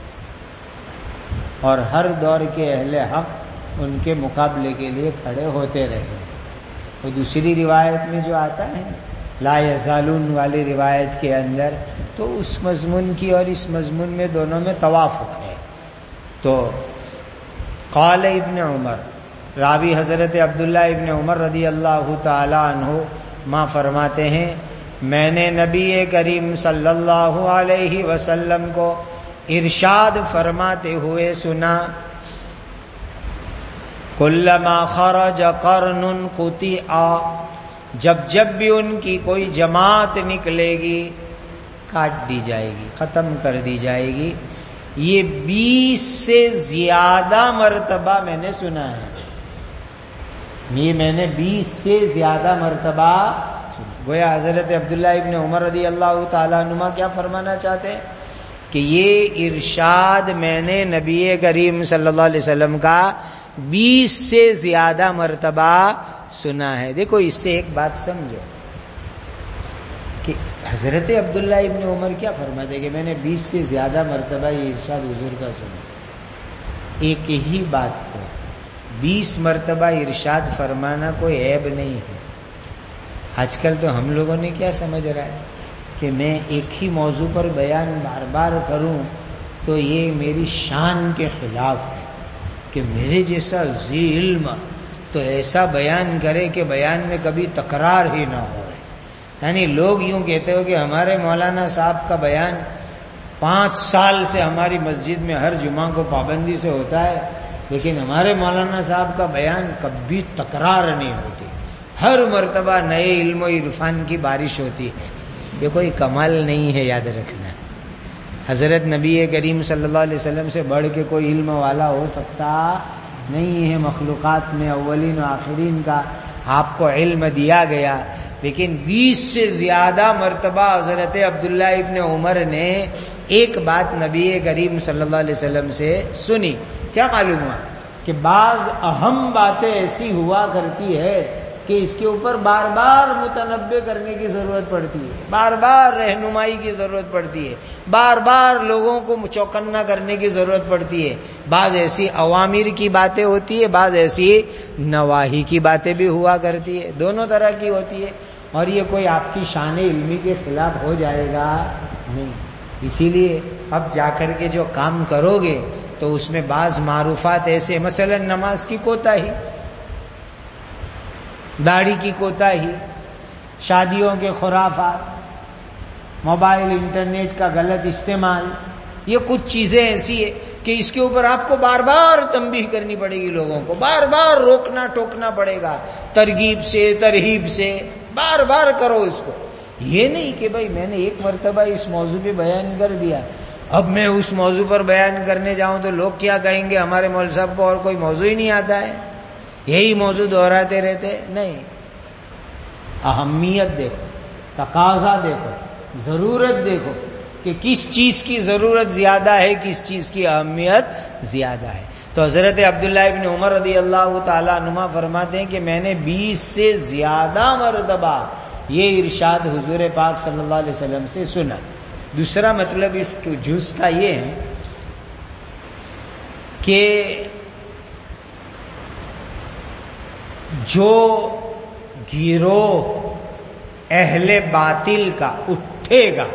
اور ہر دور کے اہل حق ان کے مقابلے کے لیے کھڑے ہوتے رہے گے۔ وہ دوسری روایت میں جو آتا ہے لا یزالون والی روایت کے اندر، تو اس مضمون کی اور اس مضمون میں دونوں میں توافق ہے۔ تو قال ابن عمر، راوی حضرت عبداللہ ابن عمر رضی اللہ تعالی عنہ ماں فرماتے ہیں میں نے نبی کریم صلی اللہ علیہ وسلم کو ارشاد فرماتے ہوئے سنا، کلما خرج قرن قطع، جب بھی ان کی کوئی جماعت نکلے گی کاٹ دی جائے گی، ختم کر دی جائے گی۔ یہ 20 سے زیادہ مرتبہ میں نے سنا ہے، یہ میں نے 20 سے زیادہ مرتبہ سنا۔ گویا حضرت عبداللہ ابن عمر رضی اللہ تعالیٰ عنہ کیا فرمانا چاہتے ہیں کہ یہ ارشاد میں نے نبی کریم صلی اللہ علیہ وسلم کا 20 سے زیادہ مرتبہ سنا ہے۔ دیکھو اس سے ایک بات سمجھو کہ حضرت عبداللہ ابن عمر کیا فرماتے کہ میں نے 20 سے زیادہ مرتبہ یہ ارشاد حضور کا سنا۔ ایک ہی بات کو 20 مرتبہ ارشاد فرمانا کوئی عیب نہیں ہے۔ آج کل تو ہم لوگوں نے کیا سمجھ رہا ہے کہ میں ایک ہی موضوع پر بیان بار بار کروں تو یہ میری شان کے خلاف ہے کہ میرے جیسا ذی علم تو ایسا بیان کرے کہ بیان میں کبھی تکرار ہی نہ ہو۔ یعنی لوگ یوں کہتے ہو کہ ہمارے مولانا صاحب کا بیان 5 سال سے ہماری مسجد میں ہر جمعہ کو پابندی سے ہوتا ہے، لیکن ہمارے مولانا صاحب کا بیان کبھی تکرار نہیں ہوتی، ہر مرتبہ نئے علم و عرفان کی بارش ہوتی ہے۔ یہ کوئی کمال نہیں ہے، یاد رکھنا۔ حضرت نبی کریم صلی اللہ علیہ وسلم سے بڑھ کے کوئی علم والا ہو سکتا نہیں ہے مخلوقات میں، اولین و آخرین کا آپ کو علم دیا گیا، لیکن 20 سے زیادہ مرتبہ حضرت عبداللہ ابن عمر نے ایک بات نبی کریم صلی اللہ علیہ وسلم سے سنی۔ کیا معلوم ہوا کہ بعض اہم باتیں ایسی ہوا کرتی ہے کہ اس کے اوپر بار بار متنبہ کرنے کی ضرورت پڑتی ہے، بار بار رہنمائی کی ضرورت پڑتی ہے، بار بار لوگوں کو چوکنا کرنے کی ضرورت پڑتی ہے۔ بعض ایسی اوامر کی باتیں ہوتی ہے، بعض ایسی نواہی کی باتیں بھی ہوا کرتی ہے، دونوں طرح کی ہوتی ہے، اور یہ کوئی آپ کی شان علمی کے خلاف ہو جائے گا نہیں۔ اسی لیے اب جا کر کے جو کام کرو گے تو اس میں بعض معروفات ایسے، مثلا نماز کی کوتاہی، داڑھی کی کوتاہی، شادیوں کے خرافات، موبائل انٹرنیٹ کا غلط استعمال، یہ کچھ چیزیں ایسی ہیں کہ اس کے اوپر آپ کو بار بار تنبیہ کرنی پڑے گی، لوگوں کو بار بار روکنا ٹوکنا پڑے گا، ترغیب سے ترہیب سے بار بار کرو اس کو۔ یہ نہیں کہ بھائی میں نے ایک مرتبہ اس موضوع پہ بیان کر دیا، اب میں اس موضوع پر بیان کرنے جاؤں تو لوگ کیا کہیں گے، ہمارے مول صاحب کو اور کوئی موضوع ہی نہیں آتا ہے، یہی موضوع دہراتے رہتے۔ نہیں، اہمیت دیکھو، تقاضا دیکھو، ضرورت دیکھو کہ کس چیز کی ضرورت زیادہ ہے، کس چیز کی اہمیت زیادہ ہے۔ تو حضرت عبداللہ ابن عمر رضی اللہ تعالیٰ عنہ فرماتے ہیں کہ میں نے 20 سے زیادہ مرتبہ یہ ارشاد حضور پاک صلی اللہ علیہ وسلم سے سنا۔ دوسرا مطلب اس جز کا یہ ہے کہ جو گروہ اہل باطل کا اٹھے گا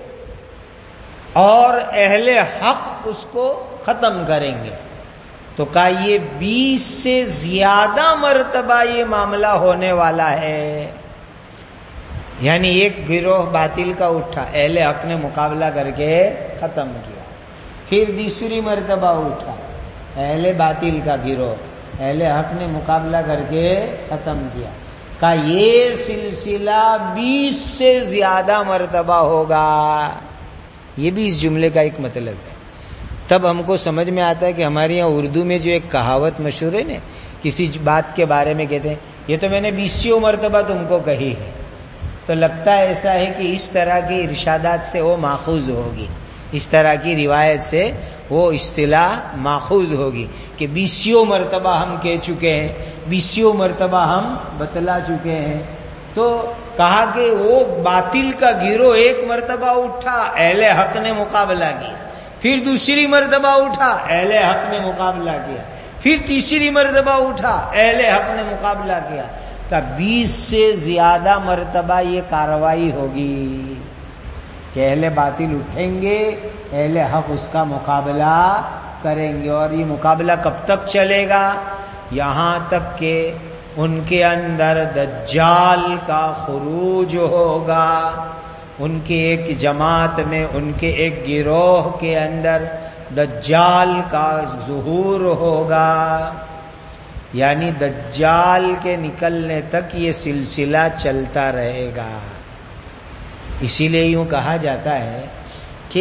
اور اہل حق اس کو ختم کریں گے، تو کہا یہ 20 سے زیادہ مرتبہ یہ معاملہ ہونے والا ہے۔ یعنی ایک گروہ باطل کا اٹھا، اہل حق نے مقابلہ کر کے ختم کیا، پھر دوسری مرتبہ اٹھا اہل باطل کا گروہ، اہل حق نے مقابلہ کر کے ختم کیا، کہا یہ سلسلہ 20 سے زیادہ مرتبہ ہوگا۔ یہ بھی اس جملے کا ایک مطلب ہے۔ تب ہم کو سمجھ میں آتا ہے کہ ہمارے یہاں اردو میں جو ایک کہاوت مشہور ہے نا، کسی بات کے بارے میں کہتے ہیں یہ تو میں نے 20 مرتبہ تم کو کہی ہے، تو لگتا ہے ایسا ہے کہ اس طرح کے ارشادات سے وہ ماخوذ ہوگی، اس طرح کی روایت سے وہ اصطلاح ماخوذ ہوگی کہ 20 مرتبہ ہم کہہ چکے ہیں، 20 مرتبہ ہم بتلا چکے ہیں. تو کہا کہ وہ باطل کا گروہ ایک مرتبہ اٹھا، اہل حق نے مقابلہ کیا، پھر دوسری مرتبہ اٹھا، اہل حق نے مقابلہ کیا، پھر تیسری مرتبہ اٹھا، اہل حق نے مقابلہ کیا. کہ 20 سے زیادہ مرتبہ یہ کارروائی ہوگی کہ اہل باطل اٹھیں گے، اہل حق اس کا مقابلہ کریں گے. اور یہ مقابلہ کب تک چلے گا؟ یہاں تک کہ ان کے اندر دجال کا خروج ہوگا، ان کے ایک جماعت میں، ان کے ایک گروہ کے اندر دجال کا ظہور ہوگا. یعنی دجال کے نکلنے تک یہ سلسلہ چلتا رہے گا. اسی لیے یوں کہا جاتا ہے کہ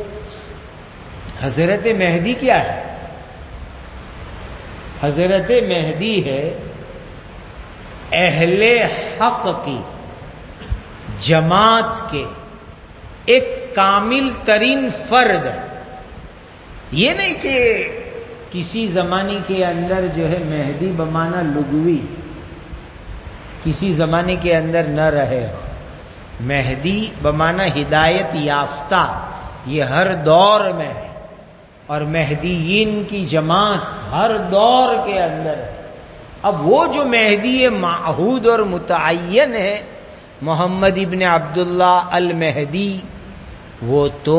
حضرت مہدی کیا ہے؟ حضرت مہدی ہے اہل حق کی جماعت کے ایک کامل ترین فرد. یہ نہیں کہ کسی زمانے کے اندر جو ہے مہدی بمانا لغوی کسی زمانے کے اندر نہ رہے. مہدی بمانا ہدایت یافتہ، یہ ہر دور میں ہے، اور مہدیین کی جماعت ہر دور کے اندر ہے. اب وہ جو مہدی معہود اور متعین ہے محمد ابن عبداللہ المہدی، وہ تو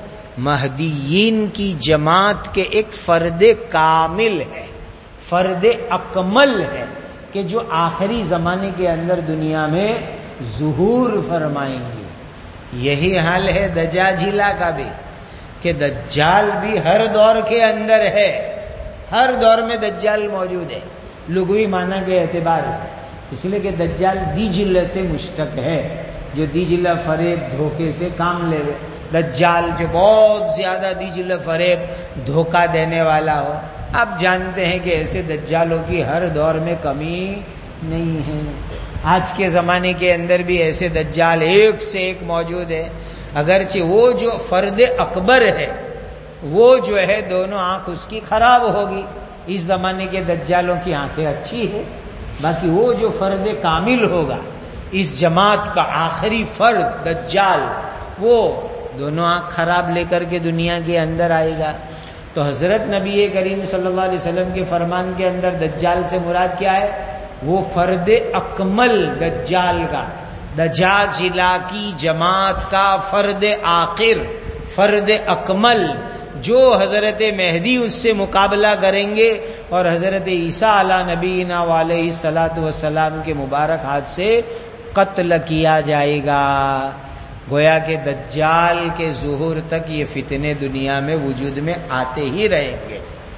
مہدیین کی جماعت کے ایک فرد کامل ہے، فرد اکمل ہے کہ جو آخری زمانے کے اندر دنیا میں ظہور فرمائیں گے. یہی حال ہے دجاجلہ کا بھی کہ دجال بھی ہر دور کے اندر ہے، ہر دور میں دجال موجود ہے لغوی معنی کے اعتبار سے. اس لیے کہ دجال دیجلہ سے مشتق ہے، جو دیجلہ فریب دھوکے سے کام لے. دجال جو بہت زیادہ دیجلہ فریب دھوکہ دینے والا ہو. آپ جانتے ہیں کہ ایسے دجالوں کی ہر دور میں کمی نہیں ہے. آج کے زمانے کے اندر بھی ایسے دجال ایک سے ایک موجود ہے. اگرچہ وہ جو فرد اکبر ہے وہ جو ہے دونوں آنکھ اس کی خراب ہوگی. اس زمانے کے دجالوں کی آنکھیں اچھی ہے، باقی وہ جو فرد کامل ہوگا اس جماعت کا آخری فرد دجال، وہ دونوں آنکھ خراب لے کر کے دنیا کے اندر آئے گا. تو حضرت نبی کریم صلی اللہ علیہ وسلم کے فرمان کے اندر دجال سے مراد کیا ہے؟ وہ فرد اکمل دجال کا، دجاجلہ کی جماعت کا فرد آخر، فرد اکمل، جو حضرت مہدی اس سے مقابلہ کریں گے اور حضرت عیسیٰ علیہ نبینا علیہ الصلوۃ والسلام کے مبارک ہاتھ سے قتل کیا جائے گا. گویا کہ دجال کے ظہور تک یہ فتنے دنیا میں وجود میں آتے ہی رہیں گے.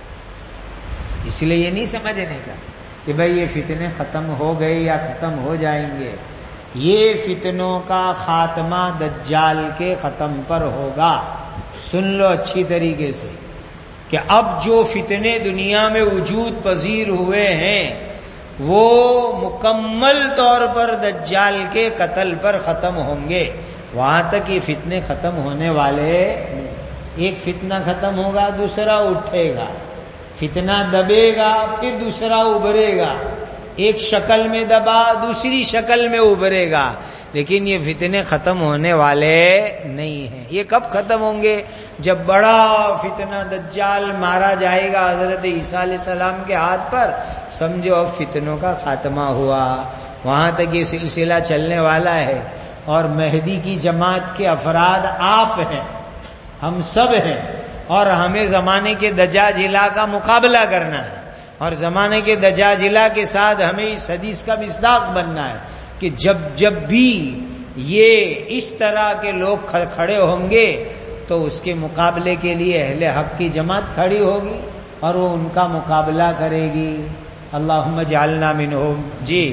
اس لیے یہ نہیں سمجھنے کا کہ بھئی یہ فتنے ختم ہو گئے یا ختم ہو جائیں گے. یہ فتنوں کا خاتمہ دجال کے ختم پر ہوگا. سن لو اچھی طریقے سے کہ اب جو فتنے دنیا میں وجود پذیر ہوئے ہیں وہ مکمل طور پر دجال کے قتل پر ختم ہوں گے. وہاں تک یہ فتنے ختم ہونے والے نہیں. ایک فتنہ ختم ہوگا دوسرا اٹھے گا، فتنہ دبے گا پھر دوسرا ابھرے گا. ایک شکل میں دبا دوسری شکل میں ابھرے گا، لیکن یہ فتنے ختم ہونے والے نہیں ہیں. یہ کب ختم ہوں گے؟ جب بڑا فتنہ دجال مارا جائے گا حضرت عیسیٰ علیہ السلام کے ہاتھ پر، سمجھو اب فتنوں کا خاتمہ ہوا. وہاں تک یہ سلسلہ چلنے والا ہے. اور مہدی کی جماعت کے افراد آپ ہیں، ہم سب ہیں، اور ہمیں زمانے کے دجاجلہ کا مقابلہ کرنا ہے. اور زمانے کے دجاجلہ کے ساتھ ہمیں اس حدیث کا مصداق بننا ہے کہ جب بھی یہ اس طرح کے لوگ کھڑے ہوں گے تو اس کے مقابلے کے لیے اہل حق کی جماعت کھڑی ہوگی اور وہ ان کا مقابلہ کرے گی. اللہم اجعلنا منہم. جی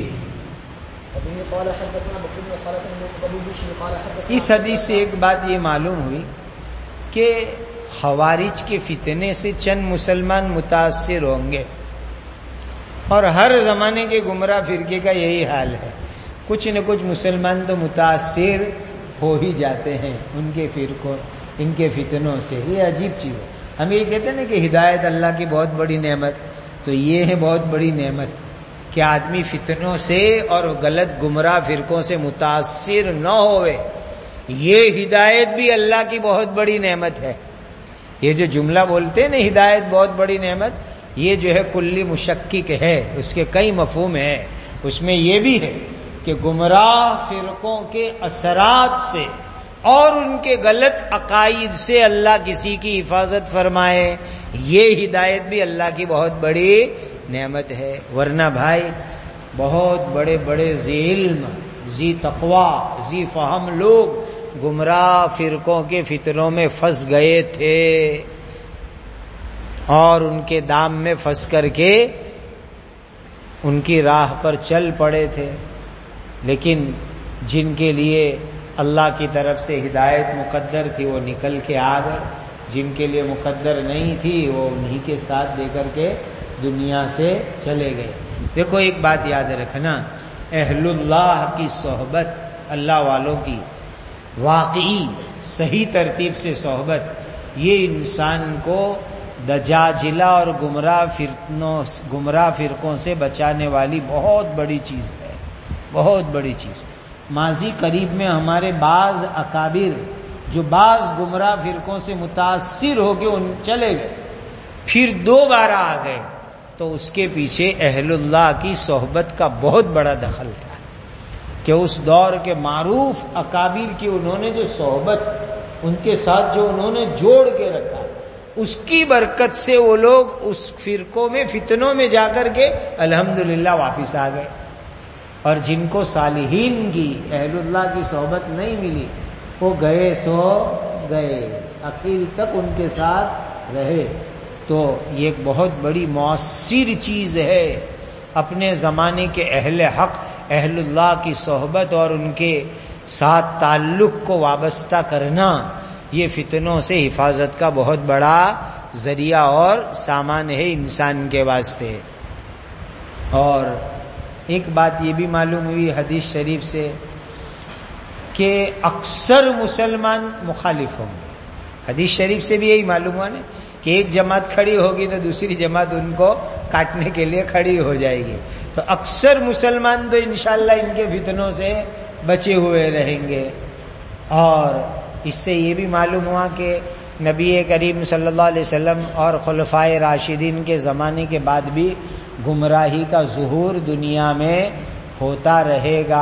اس حدیث سے ایک بات یہ معلوم ہوئی کہ خوارج کے فتنے سے چند مسلمان متاثر ہوں گے، اور ہر زمانے کے گمراہ فرقے کا یہی حال ہے. کچھ نہ کچھ مسلمان تو متاثر ہو ہی جاتے ہیں ان کے فرقوں. ان کے فتنوں سے. یہ عجیب چیز ہے. ہم یہ کہتے ہیں نا کہ ہدایت اللہ کی بہت بڑی نعمت، تو یہ ہے بہت بڑی نعمت کہ آدمی فتنوں سے اور غلط گمراہ فرقوں سے متاثر نہ ہوئے. یہ ہدایت بھی اللہ کی بہت بڑی نعمت ہے. یہ جو جملہ بولتے ہیں نا ہدایت بہت بڑی نعمت، یہ جو ہے کلی مشکک ہے، اس کے کئی مفہوم ہیں. اس میں یہ بھی ہے کہ گمراہ فرقوں کے اثرات سے اور ان کے غلط عقائد سے اللہ کسی کی حفاظت فرمائے، یہ ہدایت بھی اللہ کی بہت بڑی نعمت ہے. ورنہ بھائی بہت بڑے بڑے ذی علم، ذی تقوی، ذی فہم لوگ گمراہ فرقوں کے فتنوں میں پھنس گئے تھے اور ان کے دام میں پھنس کر کے ان کی راہ پر چل پڑے تھے. لیکن جن کے لیے اللہ کی طرف سے ہدایت مقدر تھی وہ نکل کے آ گئے، جن کے لیے مقدر نہیں تھی وہ انہی کے ساتھ دے کر کے دنیا سے چلے گئے. دیکھو ایک بات یاد رکھنا، اہل اللہ کی صحبت، اللہ والوں کی واقعی صحیح ترتیب سے صحبت، یہ انسان کو دجاجلہ اور گمراہ فرقوں سے بچانے والی بہت بڑی چیز ہے، بہت بڑی چیز. ماضی قریب میں ہمارے بعض اکابر جو بعض گمراہ فرقوں سے متاثر ہو کے ان چلے گئے، پھر دوبارہ آ گئے، تو اس کے پیچھے اہل اللہ کی صحبت کا بہت بڑا دخل تھا کہ اس دور کے معروف اکابر کی انہوں نے جو صحبت، ان کے ساتھ جو انہوں نے جوڑ کے رکھا، اس کی برکت سے وہ لوگ اس فرقوں میں فتنوں میں جا کر کے الحمدللہ واپس آ گئے. اور جن کو صالحین کی اہل اللہ کی صحبت نہیں ملی وہ گئے سو گئے، آخر تک ان کے ساتھ رہے. تو یہ ایک بہت بڑی مؤثر چیز ہے اپنے زمانے کے اہل حق، اہل اللہ کی صحبت اور ان کے ساتھ تعلق کو وابستہ کرنا. یہ فتنوں سے حفاظت کا بہت بڑا ذریعہ اور سامان ہے انسان کے واسطے. اور ایک بات یہ بھی معلوم ہوئی حدیث شریف سے کہ اکثر مسلمان مخالف ہوں گے. حدیث شریف سے بھی یہی معلوم ہوا نا کہ ایک جماعت کھڑی ہوگی تو دوسری جماعت ان کو کاٹنے کے لیے کھڑی ہو جائے گی. تو اکثر مسلمان تو انشاءاللہ ان کے فتنوں سے بچے ہوئے رہیں گے. اور اس سے یہ بھی معلوم ہوا کہ نبی کریم صلی اللہ علیہ وسلم اور خلفائے راشدین کے زمانے کے بعد بھی گمراہی کا ظہور دنیا میں ہوتا رہے گا.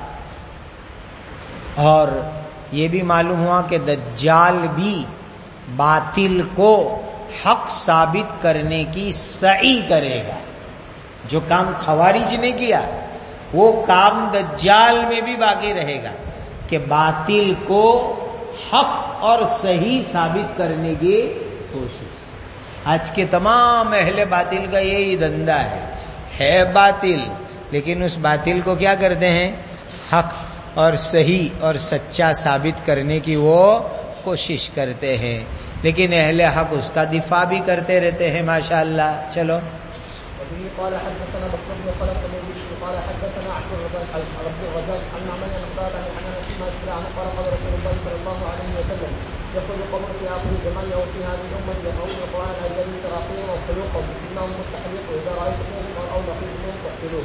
اور یہ بھی معلوم ہوا کہ دجال بھی باطل کو حق ثابت کرنے کی سعی کرے گا. جو کام خوارج نے کیا وہ کام دجال میں بھی باقی رہے گا کہ باطل کو حق اور صحیح ثابت کرنے کی کوشش. آج کے تمام اہل باطل کا یہی دھندا ہے باطل، لیکن اس باطل کو کیا کرتے ہیں؟ حق اور صحیح اور سچا ثابت کرنے کی وہ کوشش کرتے ہیں. لیکن اہل حق اس کا دفاع بھی کرتے رہتے ہیں ماشاءاللہ. چلو قال حدثنا بكر بن خلف بن بشر قال حدثنا عبد الرزاق عن معمر بن قال عن انس بن مالك قال قال رسول الله صلى الله عليه وسلم يخرج قوم في اخر الزمان وفي هذه الامه يقرؤون القران اجل تراقيم وخلوق بسمهم التحريق واذا رايتموهم او لقيتموهم فاقتلوهم.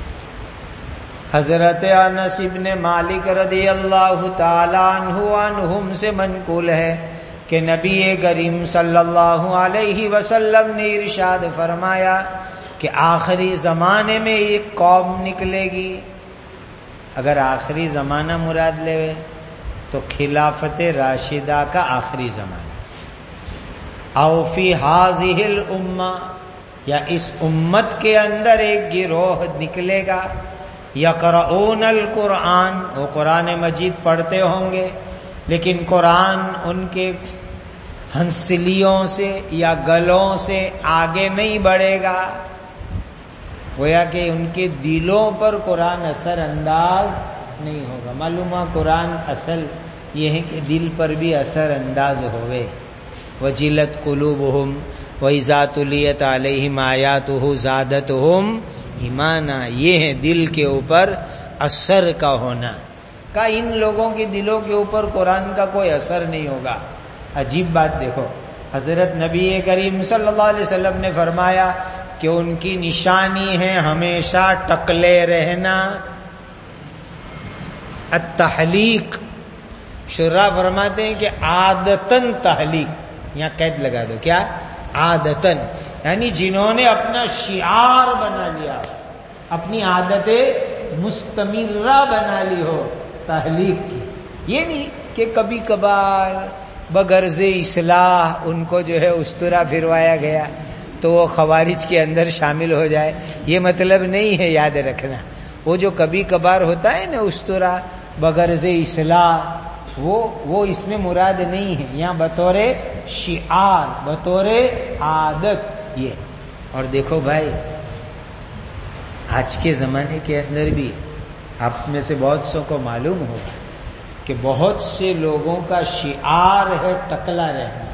حضرت انس بن مالک رضی اللہ تعالی عنہم سے منقول ہے کہ نبی کریم صلی اللہ علیہ وسلم نے ارشاد فرمایا کہ آخری زمانے میں ایک قوم نکلے گی. اگر آخری زمانہ مراد لے تو خلافت راشدہ کا آخری زمانہ، او فی ہذہ الامہ، یا اس امت کے اندر ایک گروہ نکلے گا، یقرؤون القرآن، وہ قرآن مجید پڑھتے ہوں گے لیکن قرآن ان کے ہنسلیوں سے یا گلوں سے آگے نہیں بڑھے گا. گویا کہ ان کے دلوں پر قرآن اثر انداز نہیں ہوگا. معلومہ قرآن اصل یہ ہے کہ دل پر بھی اثر انداز ہوئے. وجلت قلوبہم وَإِذَا تُلِيَتْ عَلَيْهِمْ آيَاتُهُ زَادَتْهُمْ ایمانا. یہ ہے دل کے اوپر اثر کا ہونا. کا ان لوگوں کے دلوں کے اوپر قرآن کا کوئی اثر نہیں ہوگا. عجیب بات دیکھو، حضرت نبی کریم صلی اللہ علیہ وسلم نے فرمایا کہ ان کی نشانی ہے ہمیشہ ٹکلے رہنا، التحلیق۔ شراح فرماتے ہیں کہ عادتاً تحلیق، یہاں قید لگا دو، کیا عادتاً، یعنی جنہوں نے اپنا شعار بنا لیا، اپنی عادت مستمرہ بنا لی ہو تحلیق کی۔ یہ نہیں کہ کبھی کبھار بغرض اصلاح ان کو جو ہے استرا پھروایا گیا تو وہ خوارج کے اندر شامل ہو جائے، یہ مطلب نہیں ہے، یاد رکھنا۔ وہ جو کبھی کبھار ہوتا ہے نا استرا بغرض اصلاح، وہ اس میں مراد نہیں ہے، یہاں بطور شعار، بطور عادت یہ۔ اور دیکھو بھائی، آج کے زمانے کے اندر بھی آپ میں سے بہت سو کو معلوم ہوگا کہ بہت سے لوگوں کا شعار ہے ٹکلا رہنا،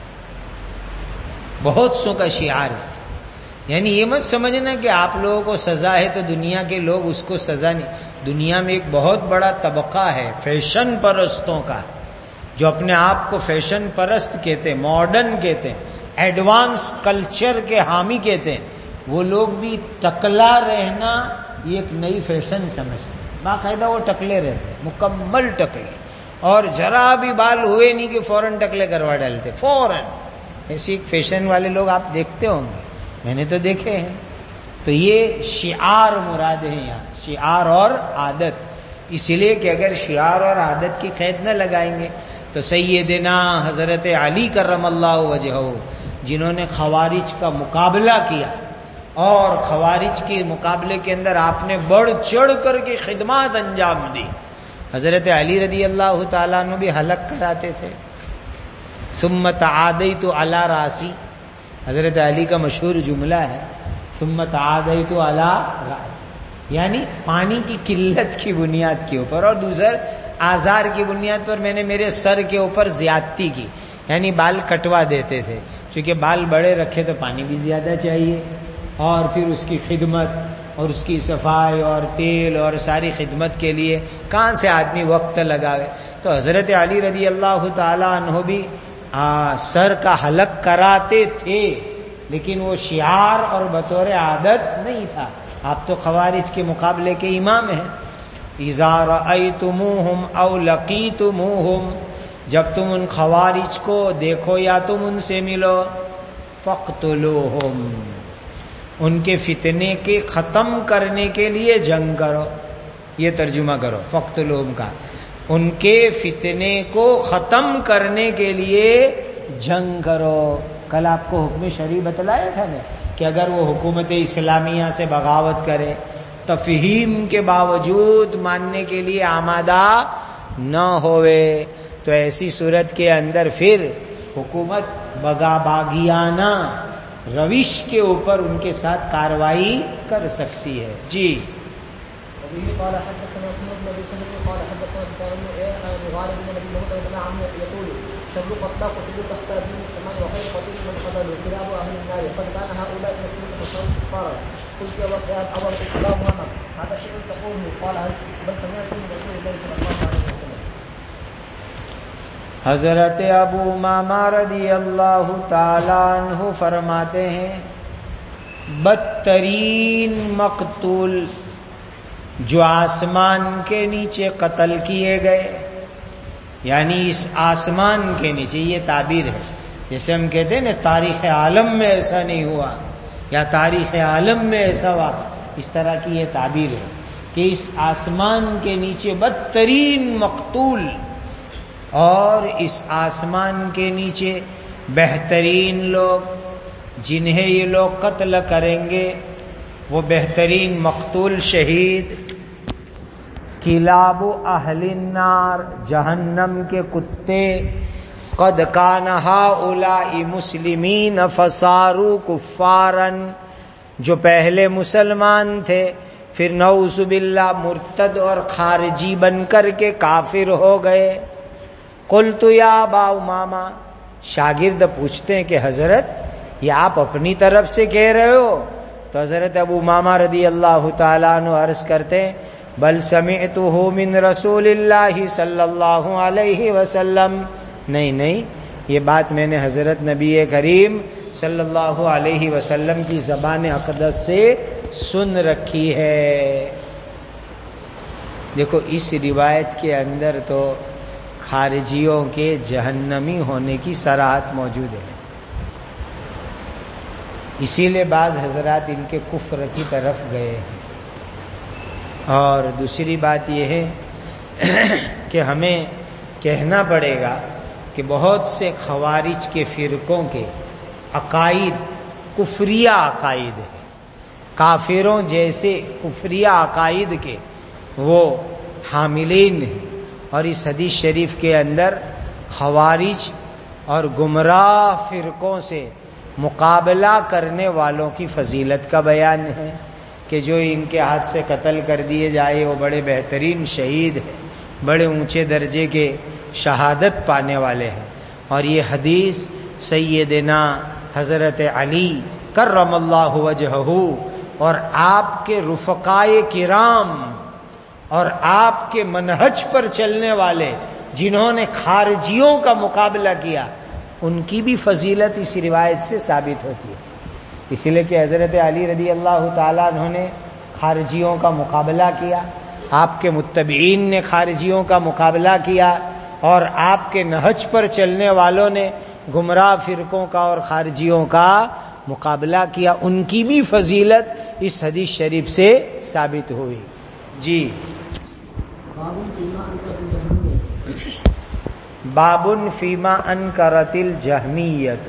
بہت سو کا شعار ہے۔ یعنی یہ مت سمجھنا کہ آپ لوگوں کو سزا ہے تو دنیا کے لوگ اس کو سزا نہیں۔ دنیا میں ایک بہت بڑا طبقہ ہے فیشن پرستوں کا، جو اپنے آپ کو فیشن پرست کہتے ہیں، ماڈرن کہتے ہیں، ایڈوانس کلچر کے حامی کہتے ہیں۔ وہ لوگ بھی ٹکلا رہنا یہ ایک نئی فیشن سمجھتے ہیں، باقاعدہ وہ ٹکلے رہتے ہیں، مکمل ٹکلے، اور ذرا بھی بال ہوئے نہیں کہ فوراً ٹکلے کروا ڈالتے، فوراً۔ ایسی ایک فیشن والے لوگ آپ دیکھتے ہوں گے، میں نے تو دیکھے ہیں۔ تو یہ شعار مراد ہے یہاں، شعار اور عادت، اس لیے کہ اگر شعار اور عادت کی قید نہ لگائیں گے تو سیدنا حضرت علی کرم اللہ وجہہ، جنہوں نے خوارج کا مقابلہ کیا اور خوارج کے مقابلے کے اندر آپ نے بڑھ چڑھ کر کے خدمات انجام دی، حضرت علی رضی اللہ تعالیٰ عنہ بھی حلق کراتے تھے۔ ثم تعادیت علی راسی، حضرت علی کا مشہور جملہ ہے، ثم تعادیت علی راسی، یعنی پانی کی قلت کی بنیاد کے اوپر اور دوسر آزار کی بنیاد پر میں نے میرے سر کے اوپر زیادتی کی، یعنی بال کٹوا دیتے تھے، چونکہ بال بڑے رکھے تو پانی بھی زیادہ چاہیے، اور پھر اس کی خدمت اور اس کی صفائی اور تیل اور ساری خدمت کے لیے کہاں سے آدمی وقت لگاوے۔ تو حضرت علی رضی اللہ تعالی عنہ بھی سر کا حلق کراتے تھے، لیکن وہ شعار اور بطور عادت نہیں تھا۔ آپ تو خوارج کے مقابلے کے امام ہیں۔ اذا رأیتموہم او لقیتموہم، جب تم ان خوارج کو دیکھو یا تم ان سے ملو، فاقتلوہم، ان کے فتنے کے ختم کرنے کے لیے جنگ کرو۔ یہ ترجمہ کرو فاقتلوہم کا، ان کے فتنے کو ختم کرنے کے لیے جنگ کرو۔ کل آپ کو حکم شرعی بتلایا تھا نا کہ اگر وہ حکومت اسلامیہ سے بغاوت کرے، تفہیم کے باوجود ماننے کے لیے آمادہ نہ ہوئے، تو ایسی صورت کے اندر پھر حکومت باغیانہ روش کے اوپر ان کے ساتھ کاروائی کر سکتی ہے۔ جی قال حدثنا سنة بن ابي سلمة قال حدثنا سفيان بن غالب بن ابي بكر بن عمرو يقول شر قتلى قتلوا تحت دين السماء وخير قتيل من قتلوا كلاب اهل النار قد كان هؤلاء يسلمون فصاروا كفارا قلت يا ابا الاسلام محمد هذا شيء تقوله قال بل سمعت من رسول الله صلى الله عليه وسلم۔ حضرت ابو امامہ رضی اللہ تعالی عنہ فرماتے ہیں بدترین مقتول جو آسمان کے نیچے قتل کیے گئے، یعنی اس آسمان کے نیچے، یہ تعبیر ہے، جیسے ہم کہتے ہیں نا تاریخ عالم میں ایسا نہیں ہوا یا تاریخ عالم میں ایسا ہوا، اس طرح کی یہ تعبیر ہے کہ اس آسمان کے نیچے بدترین مقتول اور اس آسمان کے نیچے بہترین لوگ جنہیں یہ لوگ قتل کریں گے، وہ بہترین مقتول شہید کلاب اہل النار، جہنم کے کتے، قد کان ہؤلاء مسلمین فصاروا کفارا، جو پہلے مسلمان تھے پھر نعوذ باللہ مرتد اور خارجی بن کر کے کافر ہو گئے۔ قلت یا ابا امامہ، شاگرد پوچھتے ہیں کہ حضرت یہ آپ اپنی طرف سے کہہ رہے ہو؟ تو حضرت ابو امامہ رضی اللہ تعالیٰ عنہ عرض کرتے ہیں بل سمعتہ من رسول اللہ صلی اللہ علیہ وسلم، نہیں، یہ بات میں نے حضرت نبی کریم صلی اللہ علیہ وسلم کی زبان اقدس سے سن رکھی ہے۔ دیکھو اس روایت کے اندر تو خارجیوں کے جہنمی ہونے کی صراحت موجود ہے، اسی لیے بعض حضرات ان کے کفر کی طرف گئے ہیں۔ اور دوسری بات یہ ہے کہ ہمیں کہنا پڑے گا کہ بہت سے خوارج کے فرقوں کے عقائد کفریہ عقائد ہیں، کافروں جیسے کفریہ عقائد کے وہ حاملین ہیں، اور اس حدیث شریف کے اندر خوارج اور گمراہ فرقوں سے مقابلہ کرنے والوں کی فضیلت کا بیان ہے کہ جو ان کے ہاتھ سے قتل کر دیے جائے وہ بڑے بہترین شہید ہیں، بڑے اونچے درجے کے شہادت پانے والے ہیں۔ اور یہ حدیث سیدنا حضرت علی کرم اللہ وجہہ اور آپ کے رفقائے کرام اور آپ کے منہج پر چلنے والے جنہوں نے خارجیوں کا مقابلہ کیا ان کی بھی فضیلت اس روایت سے ثابت ہوتی ہے، اس لیے کہ حضرت علی رضی اللہ تعالیٰ عنہ نے خارجیوں کا مقابلہ کیا، آپ کے متبعین نے خارجیوں کا مقابلہ کیا، اور آپ کے نہج پر چلنے والوں نے گمراہ فرقوں کا اور خارجیوں کا مقابلہ کیا، ان کی بھی فضیلت اس حدیث شریف سے ثابت ہوئی۔ جی بابن فیما انکرت الجہمیت،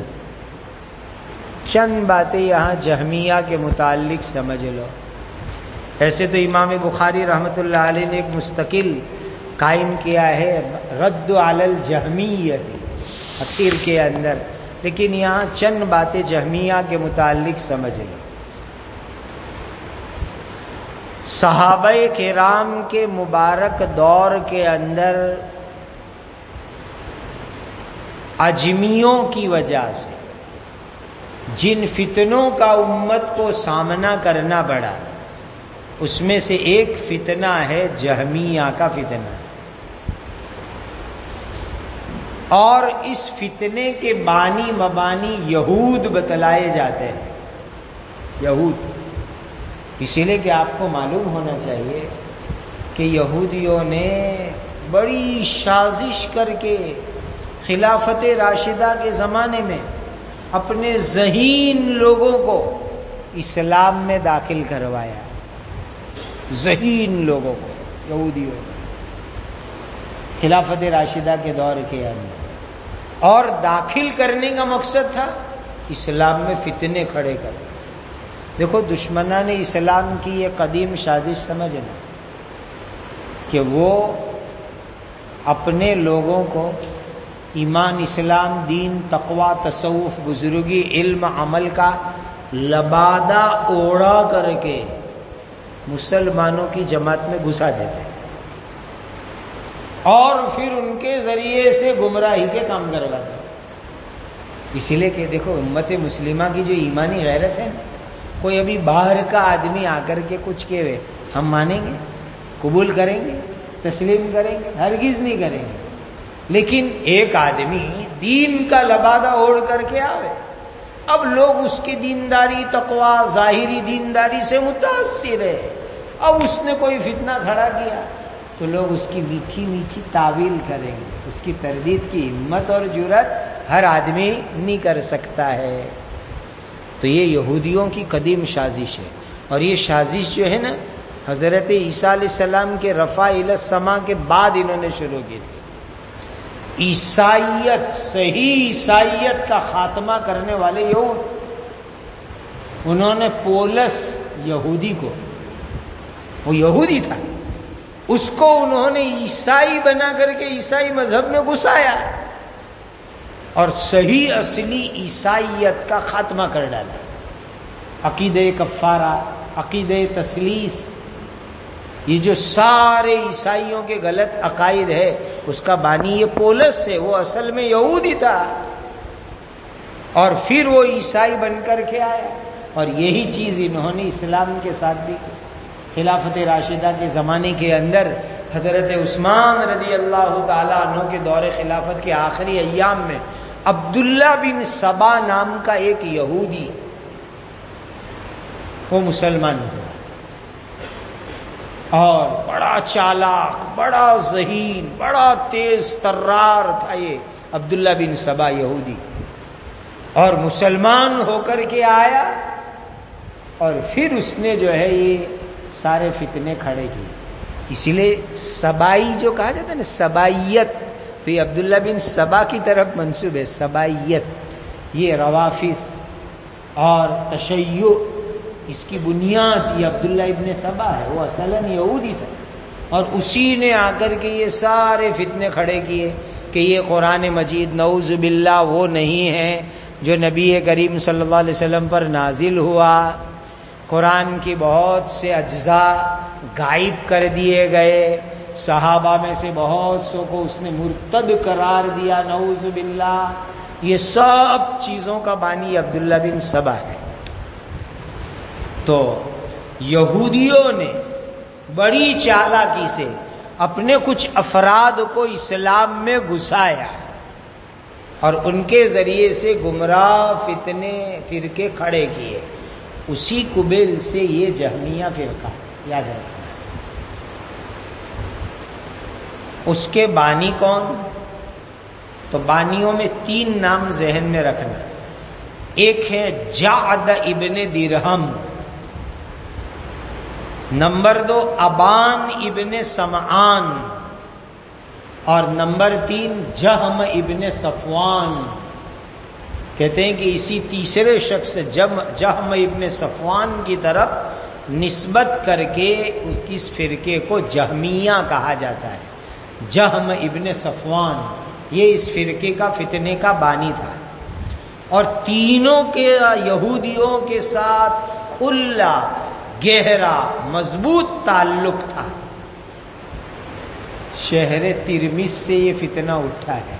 چند باتیں یہاں جہمیہ کے متعلق سمجھ لو۔ ایسے تو امام بخاری رحمۃ اللہ علیہ نے ایک مستقل قائم کیا ہے رد علی الجہمیت اخیر کے اندر، لیکن یہاں چند باتیں جہمیہ کے متعلق سمجھ لو۔ صحابہ کرام کے مبارک دور کے اندر اجمیوں کی وجہ سے جن فتنوں کا امت کو سامنا کرنا پڑا اس میں سے ایک فتنہ ہے جہمیہ کا فتنہ، اور اس فتنے کے بانی مبانی یہود بتلائے جاتے ہیں، یہود۔ اسی لیے کہ آپ کو معلوم ہونا چاہیے کہ یہودیوں نے بڑی سازش کر کے خلافت راشدہ کے زمانے میں اپنے ذہین لوگوں کو اسلام میں داخل کروایا، ذہین لوگوں کو یہودیوں نے خلافت راشدہ کے دور کے اندر، اور داخل کرنے کا مقصد تھا اسلام میں فتنے کھڑے کرنا۔ دیکھو دشمنان اسلام کی یہ قدیم سازش سمجھنا کہ وہ اپنے لوگوں کو ایمان، اسلام، دین، تقوی، تصوف، بزرگی، علم، عمل کا لبادہ اوڑا کر کے مسلمانوں کی جماعت میں گھسا دیتے ہیں اور پھر ان کے ذریعے سے گمراہی کے کام کرواتے ہیں۔ اسی لیے کہ دیکھو امت مسلمہ کی جو ایمانی غیرت ہے نا، کوئی ابھی باہر کا آدمی آ کر کے کچھ کہے ہم مانیں گے، قبول کریں گے، تسلیم کریں گے؟ ہرگز نہیں کریں گے۔ لیکن ایک آدمی دین کا لبادہ اوڑھ کر کے آوے، اب لوگ اس کی دینداری، تقوی، ظاہری دینداری سے متاثر ہے، اب اس نے کوئی فتنہ کھڑا کیا تو لوگ اس کی میٹھی میٹھی تعویل کریں گے، اس کی تردید کی ہمت اور جرأت ہر آدمی نہیں کر سکتا ہے۔ تو یہ یہودیوں کی قدیم سازش ہے، اور یہ سازش جو ہے نا حضرت عیسیٰ علیہ السلام کے رفع الی السماء کے بعد انہوں نے شروع کی تھی۔ عیسائیت، صحیح عیسائیت کا خاتمہ کرنے والے یہود، انہوں نے پولس یہودی کو، وہ یہودی تھا، اس کو انہوں نے عیسائی بنا کر کے عیسائی مذہب میں گھسایا اور صحیح اصلی عیسائیت کا خاتمہ کر ڈالا۔ عقیدہ کفارہ، عقیدہ تثلیث، یہ جو سارے عیسائیوں کے غلط عقائد ہے اس کا بانی یہ پولس ہے، وہ اصل میں یہودی تھا اور پھر وہ عیسائی بن کر کے آیا، اور یہی چیز انہوں نے اسلام کے ساتھ بھی کی۔ خلافت راشدہ کے زمانے کے اندر حضرت عثمان رضی اللہ تعالیٰ عنہ کے دور خلافت کے آخری ایام میں عبداللہ بن سبا نام کا ایک یہودی وہ مسلمان ہوا، اور بڑا چالاک، بڑا ذہین، بڑا تیز ترار تھا یہ عبداللہ بن سبا یہودی، اور مسلمان ہو کر کے آیا، اور پھر اس نے جو ہے یہ سارے فتنے کھڑے کیے. اسی لیے سبائی جو کہا جاتا ہے نا، سبائیت، تو یہ عبداللہ بن سبا کی طرف منسوب ہے. سبائیت یہ روافض اور تشیع، اس کی بنیاد یہ عبداللہ ابن سبا ہے. وہ اصلاً یہودی تھا، اور اسی نے آ کر کے یہ سارے فتنے کھڑے کیے کہ یہ قرآن مجید نعوذ باللہ وہ نہیں ہے جو نبی کریم صلی اللہ علیہ وسلم پر نازل ہوا. قرآن کی بہت سے اجزاء غائب کر دیے گئے، صحابہ میں سے بہت سو کو اس نے مرتد قرار دیا، نعوذ باللہ. یہ سب چیزوں کا بانی عبداللہ بن سبا ہے. تو یہودیوں نے بڑی چالاکی سے اپنے کچھ افراد کو اسلام میں گھسایا، اور ان کے ذریعے سے گمراہ فتنے فرقے کھڑے کیے. اسی قبیل سے یہ جہمیہ فرقہ، یاد رکھنا. اس کے بانی کون؟ تو بانیوں میں 3 نام ذہن میں رکھنا. ایک ہے جعد ابن درہم، نمبر 2 ابان ابن سمعان، اور نمبر 3 جہم ابن صفوان. کہتے ہیں کہ اسی تیسرے شخص جہم ابن صفوان کی طرف نسبت کر کے اس فرقے کو جہمیہ کہا جاتا ہے. جہم ابن صفوان یہ اس فرقے کا فتنے کا بانی تھا، اور تینوں کے یہودیوں کے ساتھ کھلا گہرا مضبوط تعلق تھا. شہر ترمذ سے یہ فتنہ اٹھا ہے.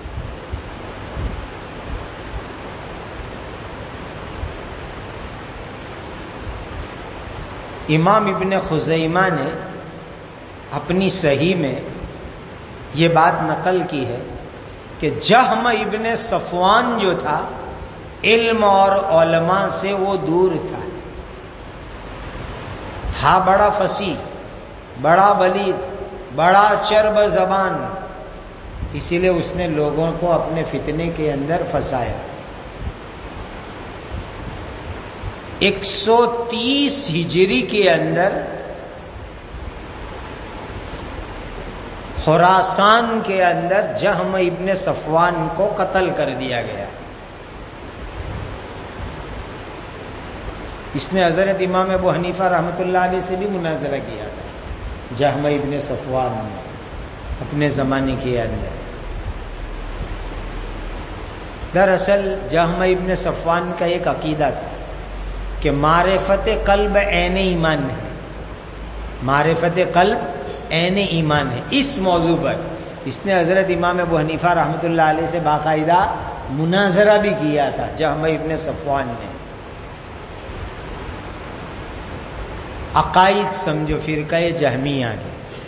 امام ابن خزیمہ نے اپنی صحیح میں یہ بات نقل کی ہے کہ جہم ابن صفوان جو تھا علم اور علماء سے وہ دور تھا بڑا فصیح، بڑا بلیغ، بڑا چرب زبان، اسی لیے اس نے لوگوں کو اپنے فتنے کے اندر پھنسایا. 130 ہجری کے اندر خراسان کے اندر جہم ابن صفوان کو قتل کر دیا گیا. اس نے حضرت امام ابو حنیفہ رحمۃ اللہ علیہ سے بھی مناظرہ کیا تھا. جہم ابن صفوان نے اپنے زمانے کے اندر، دراصل جہم ابن صفوان کا ایک عقیدہ تھا کہ معرفت قلب عین ایمان ہے. معرفت قلب عین ایمان ہے. اس موضوع پر اس نے حضرت امام ابو حنیفہ رحمۃ اللہ علیہ سے باقاعدہ مناظرہ بھی کیا تھا جہم ابن صفوان نے. عقائد سمجھو فرقہ جہمیہ کے.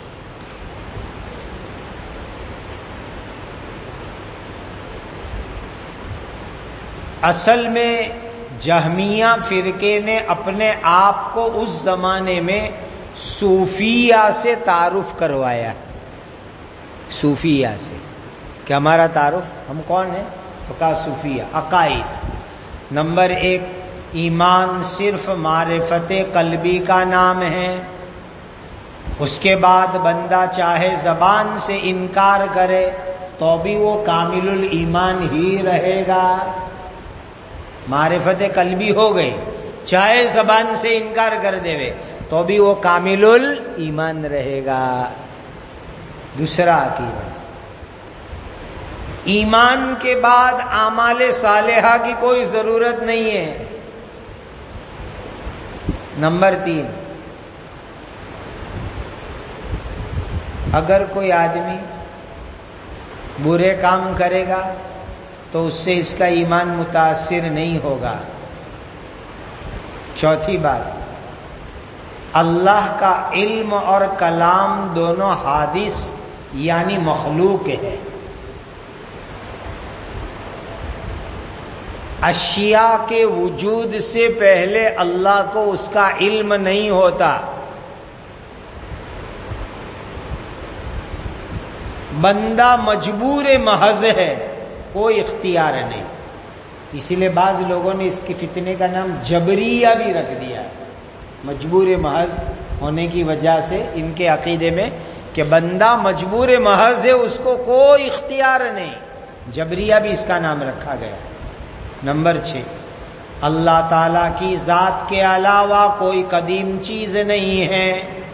اصل میں جہمیہ فرقے نے اپنے آپ کو اس زمانے میں صوفیہ سے تعارف کروایا. صوفیہ سے کہ ہمارا تعارف، ہم کون ہیں؟ تو کہا صوفیہ. عقائد نمبر 1 ایمان صرف معرفت قلبی کا نام ہے. اس کے بعد بندہ چاہے زبان سے انکار کرے تو بھی وہ کامل الایمان ہی رہے گا. معرفت قلبی ہو گئی، چاہے زبان سے انکار کر دے تو بھی وہ کامل الایمان رہے گا. دوسرا عقیدہ، ایمان کے بعد اعمال صالحہ کی کوئی ضرورت نہیں ہے. نمبر 3 اگر کوئی آدمی برے کام کرے گا تو اس سے اس کا ایمان متاثر نہیں ہوگا. چوتھی بات، اللہ کا علم اور کلام دونوں حادث یعنی مخلوق ہے. اشیاء کے وجود سے پہلے اللہ کو اس کا علم نہیں ہوتا. بندہ مجبور محض ہے، کوئی اختیار نہیں. اسی لیے بعض لوگوں نے اس کے فتنے کا نام جبریہ بھی رکھ دیا ہے، مجبور محض ہونے کی وجہ سے ان کے عقیدے میں کہ بندہ مجبور محض ہے، اس کو کوئی اختیار نہیں. جبریہ بھی اس کا نام رکھا گیا. نمبر 6، اللہ تعالی کی ذات کے علاوہ کوئی قدیم چیز نہیں ہے.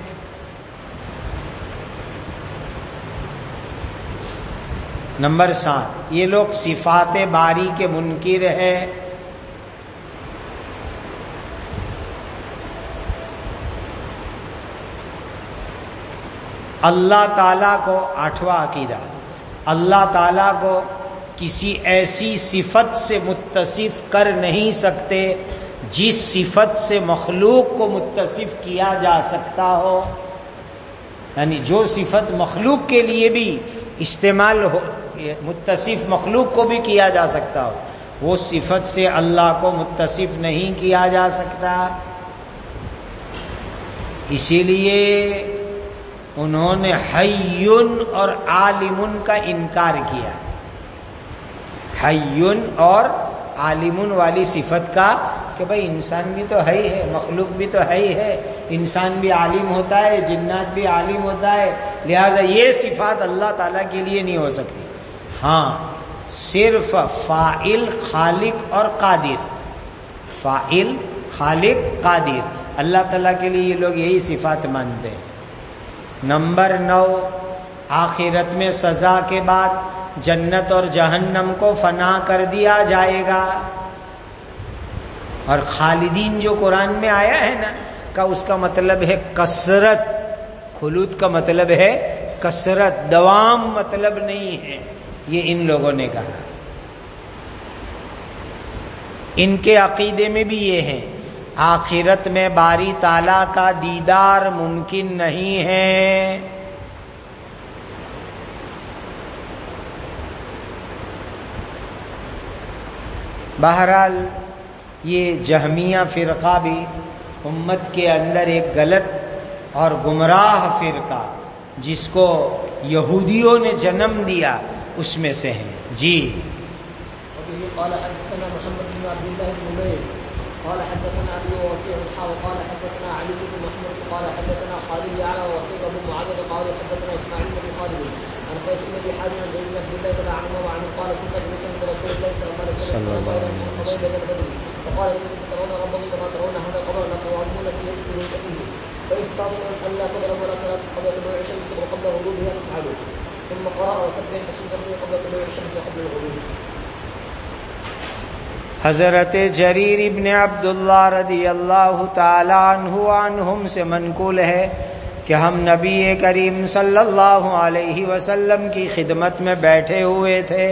نمبر 7، یہ لوگ صفات باری کے منکر ہیں. اللہ تعالیٰ کو، 8واں عقیدہ، اللہ تعالیٰ کو کسی ایسی صفت سے متصف کر نہیں سکتے جس صفت سے مخلوق کو متصف کیا جا سکتا ہو. یعنی جو صفت مخلوق کے لیے بھی استعمال ہو، متصف مخلوق کو بھی کیا جا سکتا ہو، وہ صفت سے اللہ کو متصف نہیں کیا جا سکتا. اسی لیے انہوں نے حیٌ اور عالمٌ کا انکار کیا. حیٌ اور عالمٌ والی صفت کا کہ بھائی انسان بھی تو ہے ہی ہے، مخلوق بھی تو ہے ہی ہے، انسان بھی عالم ہوتا ہے، جنات بھی عالم ہوتا ہے، لہذا یہ صفات اللہ تعالیٰ کے لیے نہیں ہو سکتی. ہاں، صرف فاعل، خالق اور قادر، فاعل، خالق، قادر، اللہ تعالیٰ کے لیے یہ لوگ یہی صفات مانتے ہیں. نمبر 9، آخرت میں سزا کے بعد جنت اور جہنم کو فنا کر دیا جائے گا. اور خالدین جو قرآن میں آیا ہے نا، کا اس کا مطلب ہے کثرت. خلود کا مطلب ہے کثرت، دوام مطلب نہیں ہے، یہ ان لوگوں نے کہا. ان کے عقیدے میں بھی یہ ہے آخرت میں باری تعالیٰ کا دیدار ممکن نہیں ہے. بہرحال یہ جہمیہ فرقہ بھی امت کے اندر ایک غلط اور گمراہ فرقہ جس کو یہودیوں نے جنم دیا اس میں سے ہیں. جی قال حدثنا محمد بن عبد الله بن نمير قال حدثنا ابي وكيع قال حدثنا علي بن محمد قال حدثنا خالد يعلى وكيع بن معاذ قال حدثنا اسماعيل بن خالد عن قيس بن ابي حازم عن زيد بن عبد الله تعالى عنه وعنه قال كنا جلوسا عند رسول الله صلى الله عليه وسلم فقال بين البدر فقال انكم ترون ربكم كما ترون هذا القبر لتعظمون فيه رؤيته فاستطاعوا ان لا تغلب ولا صلاه قبل طلوع الشمس وقبل غروبها فافعلوا ثم قرأ وسبح بحمد ربك قبل طلوع الشمس وقبل الغروب. حضرت جریر ابن عبداللہ رضی اللہ تعالی عنہ عنہم سے منقول ہے کہ ہم نبی کریم صلی اللہ علیہ وسلم کی خدمت میں بیٹھے ہوئے تھے.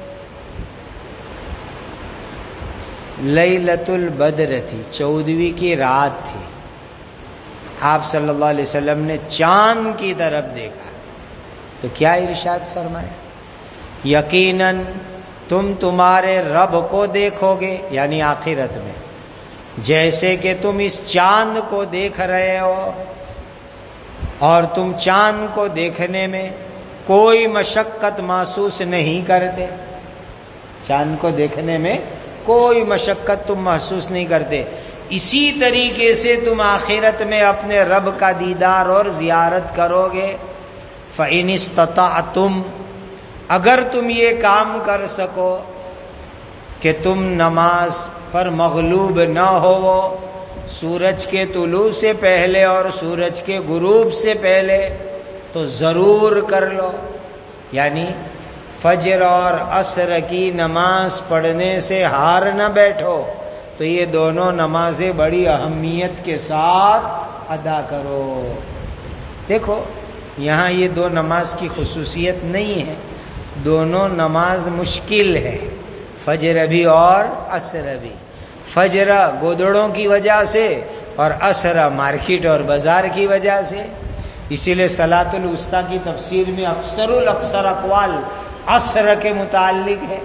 لیلۃ البدر تھی، 14ویں کی رات تھی. آپ صلی اللہ علیہ وسلم نے چاند کی طرف دیکھا تو کیا ارشاد فرمایا؟ یقیناً تم تمہارے رب کو دیکھو گے، یعنی آخرت میں، جیسے کہ تم اس چاند کو دیکھ رہے ہو، اور تم چاند کو دیکھنے میں کوئی مشقت محسوس نہیں کرتے. چاند کو دیکھنے میں کوئی مشقت تم محسوس نہیں کرتے. اسی طریقے سے تم آخرت میں اپنے رب کا دیدار اور زیارت کرو گے. فَإِنِ اسْتَطَعْتُمْ، اگر تم یہ کام کر سکو کہ تم نماز پر مغلوب نہ ہو، سورج کے طلوع سے پہلے اور سورج کے غروب سے پہلے، تو ضرور کر لو. یعنی فجر اور عصر کی نماز پڑھنے سے ہار نہ بیٹھو، تو یہ دونوں نمازیں بڑی اہمیت کے ساتھ ادا کرو. دیکھو یہاں یہ دو نماز کی خصوصیت نہیں ہے، دونوں نماز مشکل ہے، فجر بھی اور عصر بھی. فجر گودڑوں کی وجہ سے اور عصر مارکیٹ اور بازار کی وجہ سے. اسی لیے صلاۃ الوسطیٰ کی تفسیر میں اکثر اقوال عصر کے متعلق ہے.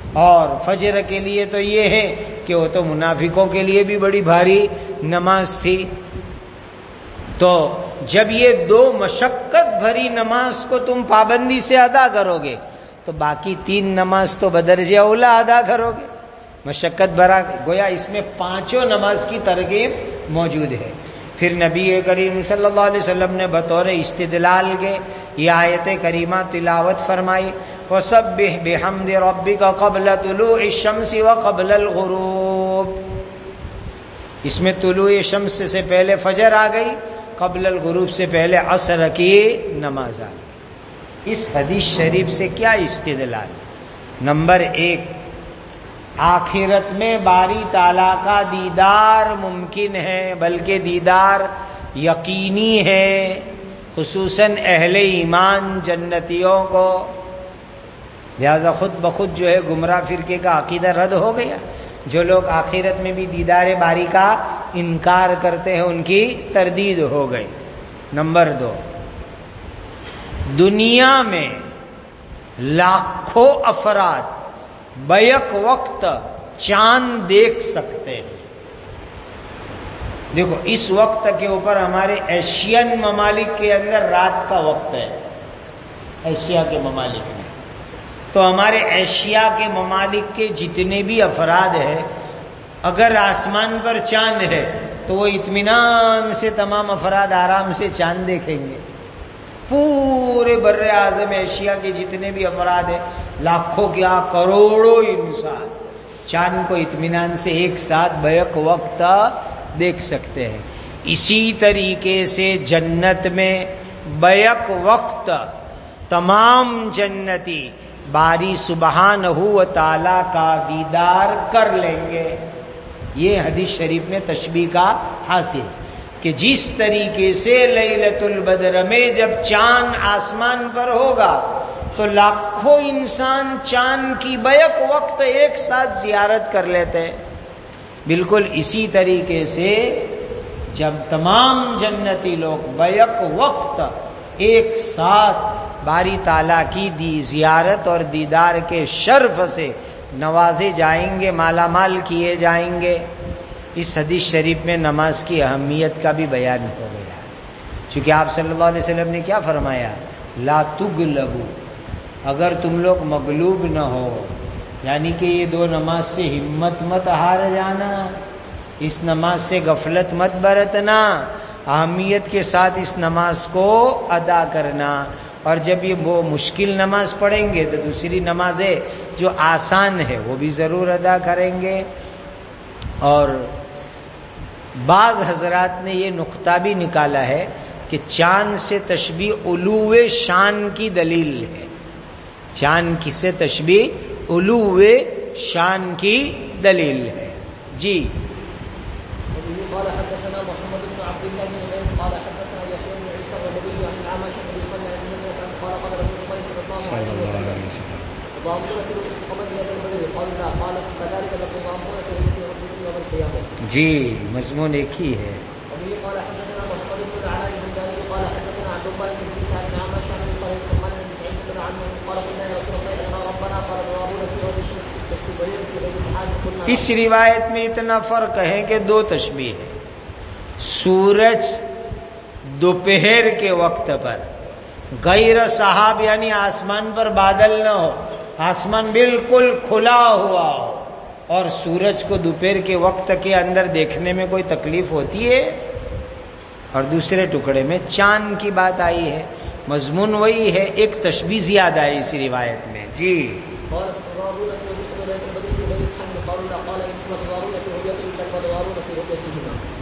اور فجر کے لیے تو یہ ہے کہ وہ تو منافقوں کے لیے بھی بڑی بھاری نماز تھی. تو جب یہ دو مشقت بھری نماز کو تم پابندی سے ادا کرو گے تو باقی 3 نماز تو بدرجہ اولا ادا کرو گے. مشقت بھرا گویا اس میں 5 نماز کی ترغیب موجود ہے. پھر نبی کریم صلی اللہ علیہ وسلم نے بطور استدلال کے یہ آیت کریمہ تلاوت فرمائی وَسَبِّحْ بِحَمْدِ رَبِّكَ قَبْلَ طُلُوعِ الشَّمْسِ وَقَبْلَ الْغُرُوبِ. اس میں طلوع شمس سے پہلے فجر آ گئی، قبل الغروب سے پہلے عصر کی نماز آ گئی. اس حدیث شریف سے کیا استدلال؟ نمبر 1، آخرت میں باری تعالیٰ کا دیدار ممکن ہے، بلکہ دیدار یقینی ہے، خصوصاً اہل ایمان جنتیوں کو. لہذا خود بخود جو ہے گمراہ فرقے کا عقیدہ رد ہو گیا. جو لوگ آخرت میں بھی دیدار باری کا انکار کرتے ہیں ان کی تردید ہو گئی. نمبر 2، دنیا میں لاکھوں افراد بیک وقت چاند دیکھ سکتے ہیں. دیکھو اس وقت کے اوپر ہمارے ایشین ممالک کے اندر رات کا وقت ہے، ایشیا کے ممالک میں. تو ہمارے ایشیا کے ممالک کے جتنے بھی افراد ہیں، اگر آسمان پر چاند ہے تو وہ اطمینان سے تمام افراد آرام سے چاند دیکھیں گے. پورے بر اعظم ایشیا کے جتنے بھی افراد ہیں، لاکھوں کیا کروڑوں انسان چاند کو اطمینان سے ایک ساتھ بیک وقت دیکھ سکتے ہیں. اسی طریقے سے جنت میں بیک وقت تمام جنتی باری سبحانہ و تعالی کا دیدار کر لیں گے. یہ حدیث شریف میں تشبیہ کا حاصل کہ جس طریقے سے لیلۃ البدر میں جب چاند آسمان پر ہوگا تو لاکھوں انسان چاند کی بیک وقت ایک ساتھ زیارت کر لیتے ہیں، بالکل اسی طریقے سے جب تمام جنتی لوگ بیک وقت ایک ساتھ باری تعالیٰ کی زیارت اور دیدار کے شرف سے نوازے جائیں گے، مالا مال کیے جائیں گے. اس حدیث شریف میں نماز کی اہمیت کا بھی بیان ہو گیا، چونکہ آپ صلی اللہ علیہ وسلم نے کیا فرمایا؟ لا تغلبوا، اگر تم لوگ مغلوب نہ ہو، یعنی کہ یہ 2 نماز سے ہمت مت ہار جانا، اس نماز سے غفلت مت برتنا، اہمیت کے ساتھ اس نماز کو ادا کرنا. اور جب یہ وہ مشکل نماز پڑھیں گے تو دوسری نمازیں جو آسان ہے وہ بھی ضرور ادا کریں گے. اور بعض حضرات نے یہ نقطہ بھی نکالا ہے کہ چاند سے تشبیہ علو شان کی دلیل ہے. چاند کی سے تشبیہ علو شان کی دلیل ہے. جی قال حدثنا محمد بن عبد الله بن نمير قال حدثنا يحيى بن عيسى والنبي عن الأعمش عن ابي سلمة بن منذر قال قال رسول الله صلى الله عليه وسلم ضامنة القمر إلى البدر قالوا لا قال كذلك لكم ضامنة رؤية ربكم يوم القيامة. جی مضمون ایک ہی ہے. وبه قال حدثنا محمد بن العلاء بن داود قال حدثنا عبد الله بن عيسى عن الأعمش عن ابي صالح سلمان بن سعيد بن عنه قال قلنا يا رسول الله إن ربنا قال ضامنة في غير الشمس في غير سحاب قلنا. اس روایت میں اتنا فرق ہے کہ 2 تشبیہ ہے. سورج دوپہر کے وقت پر غیر سحاب یعنی آسمان پر بادل نہ ہو، آسمان بالکل کھلا ہوا ہو، اور سورج کو دوپہر کے وقت کے اندر دیکھنے میں کوئی تکلیف ہوتی ہے. اور دوسرے ٹکڑے میں چاند کی بات آئی ہے، مضمون وہی ہے، ایک تشبیہ زیادہ ہے اس روایت میں. جی قال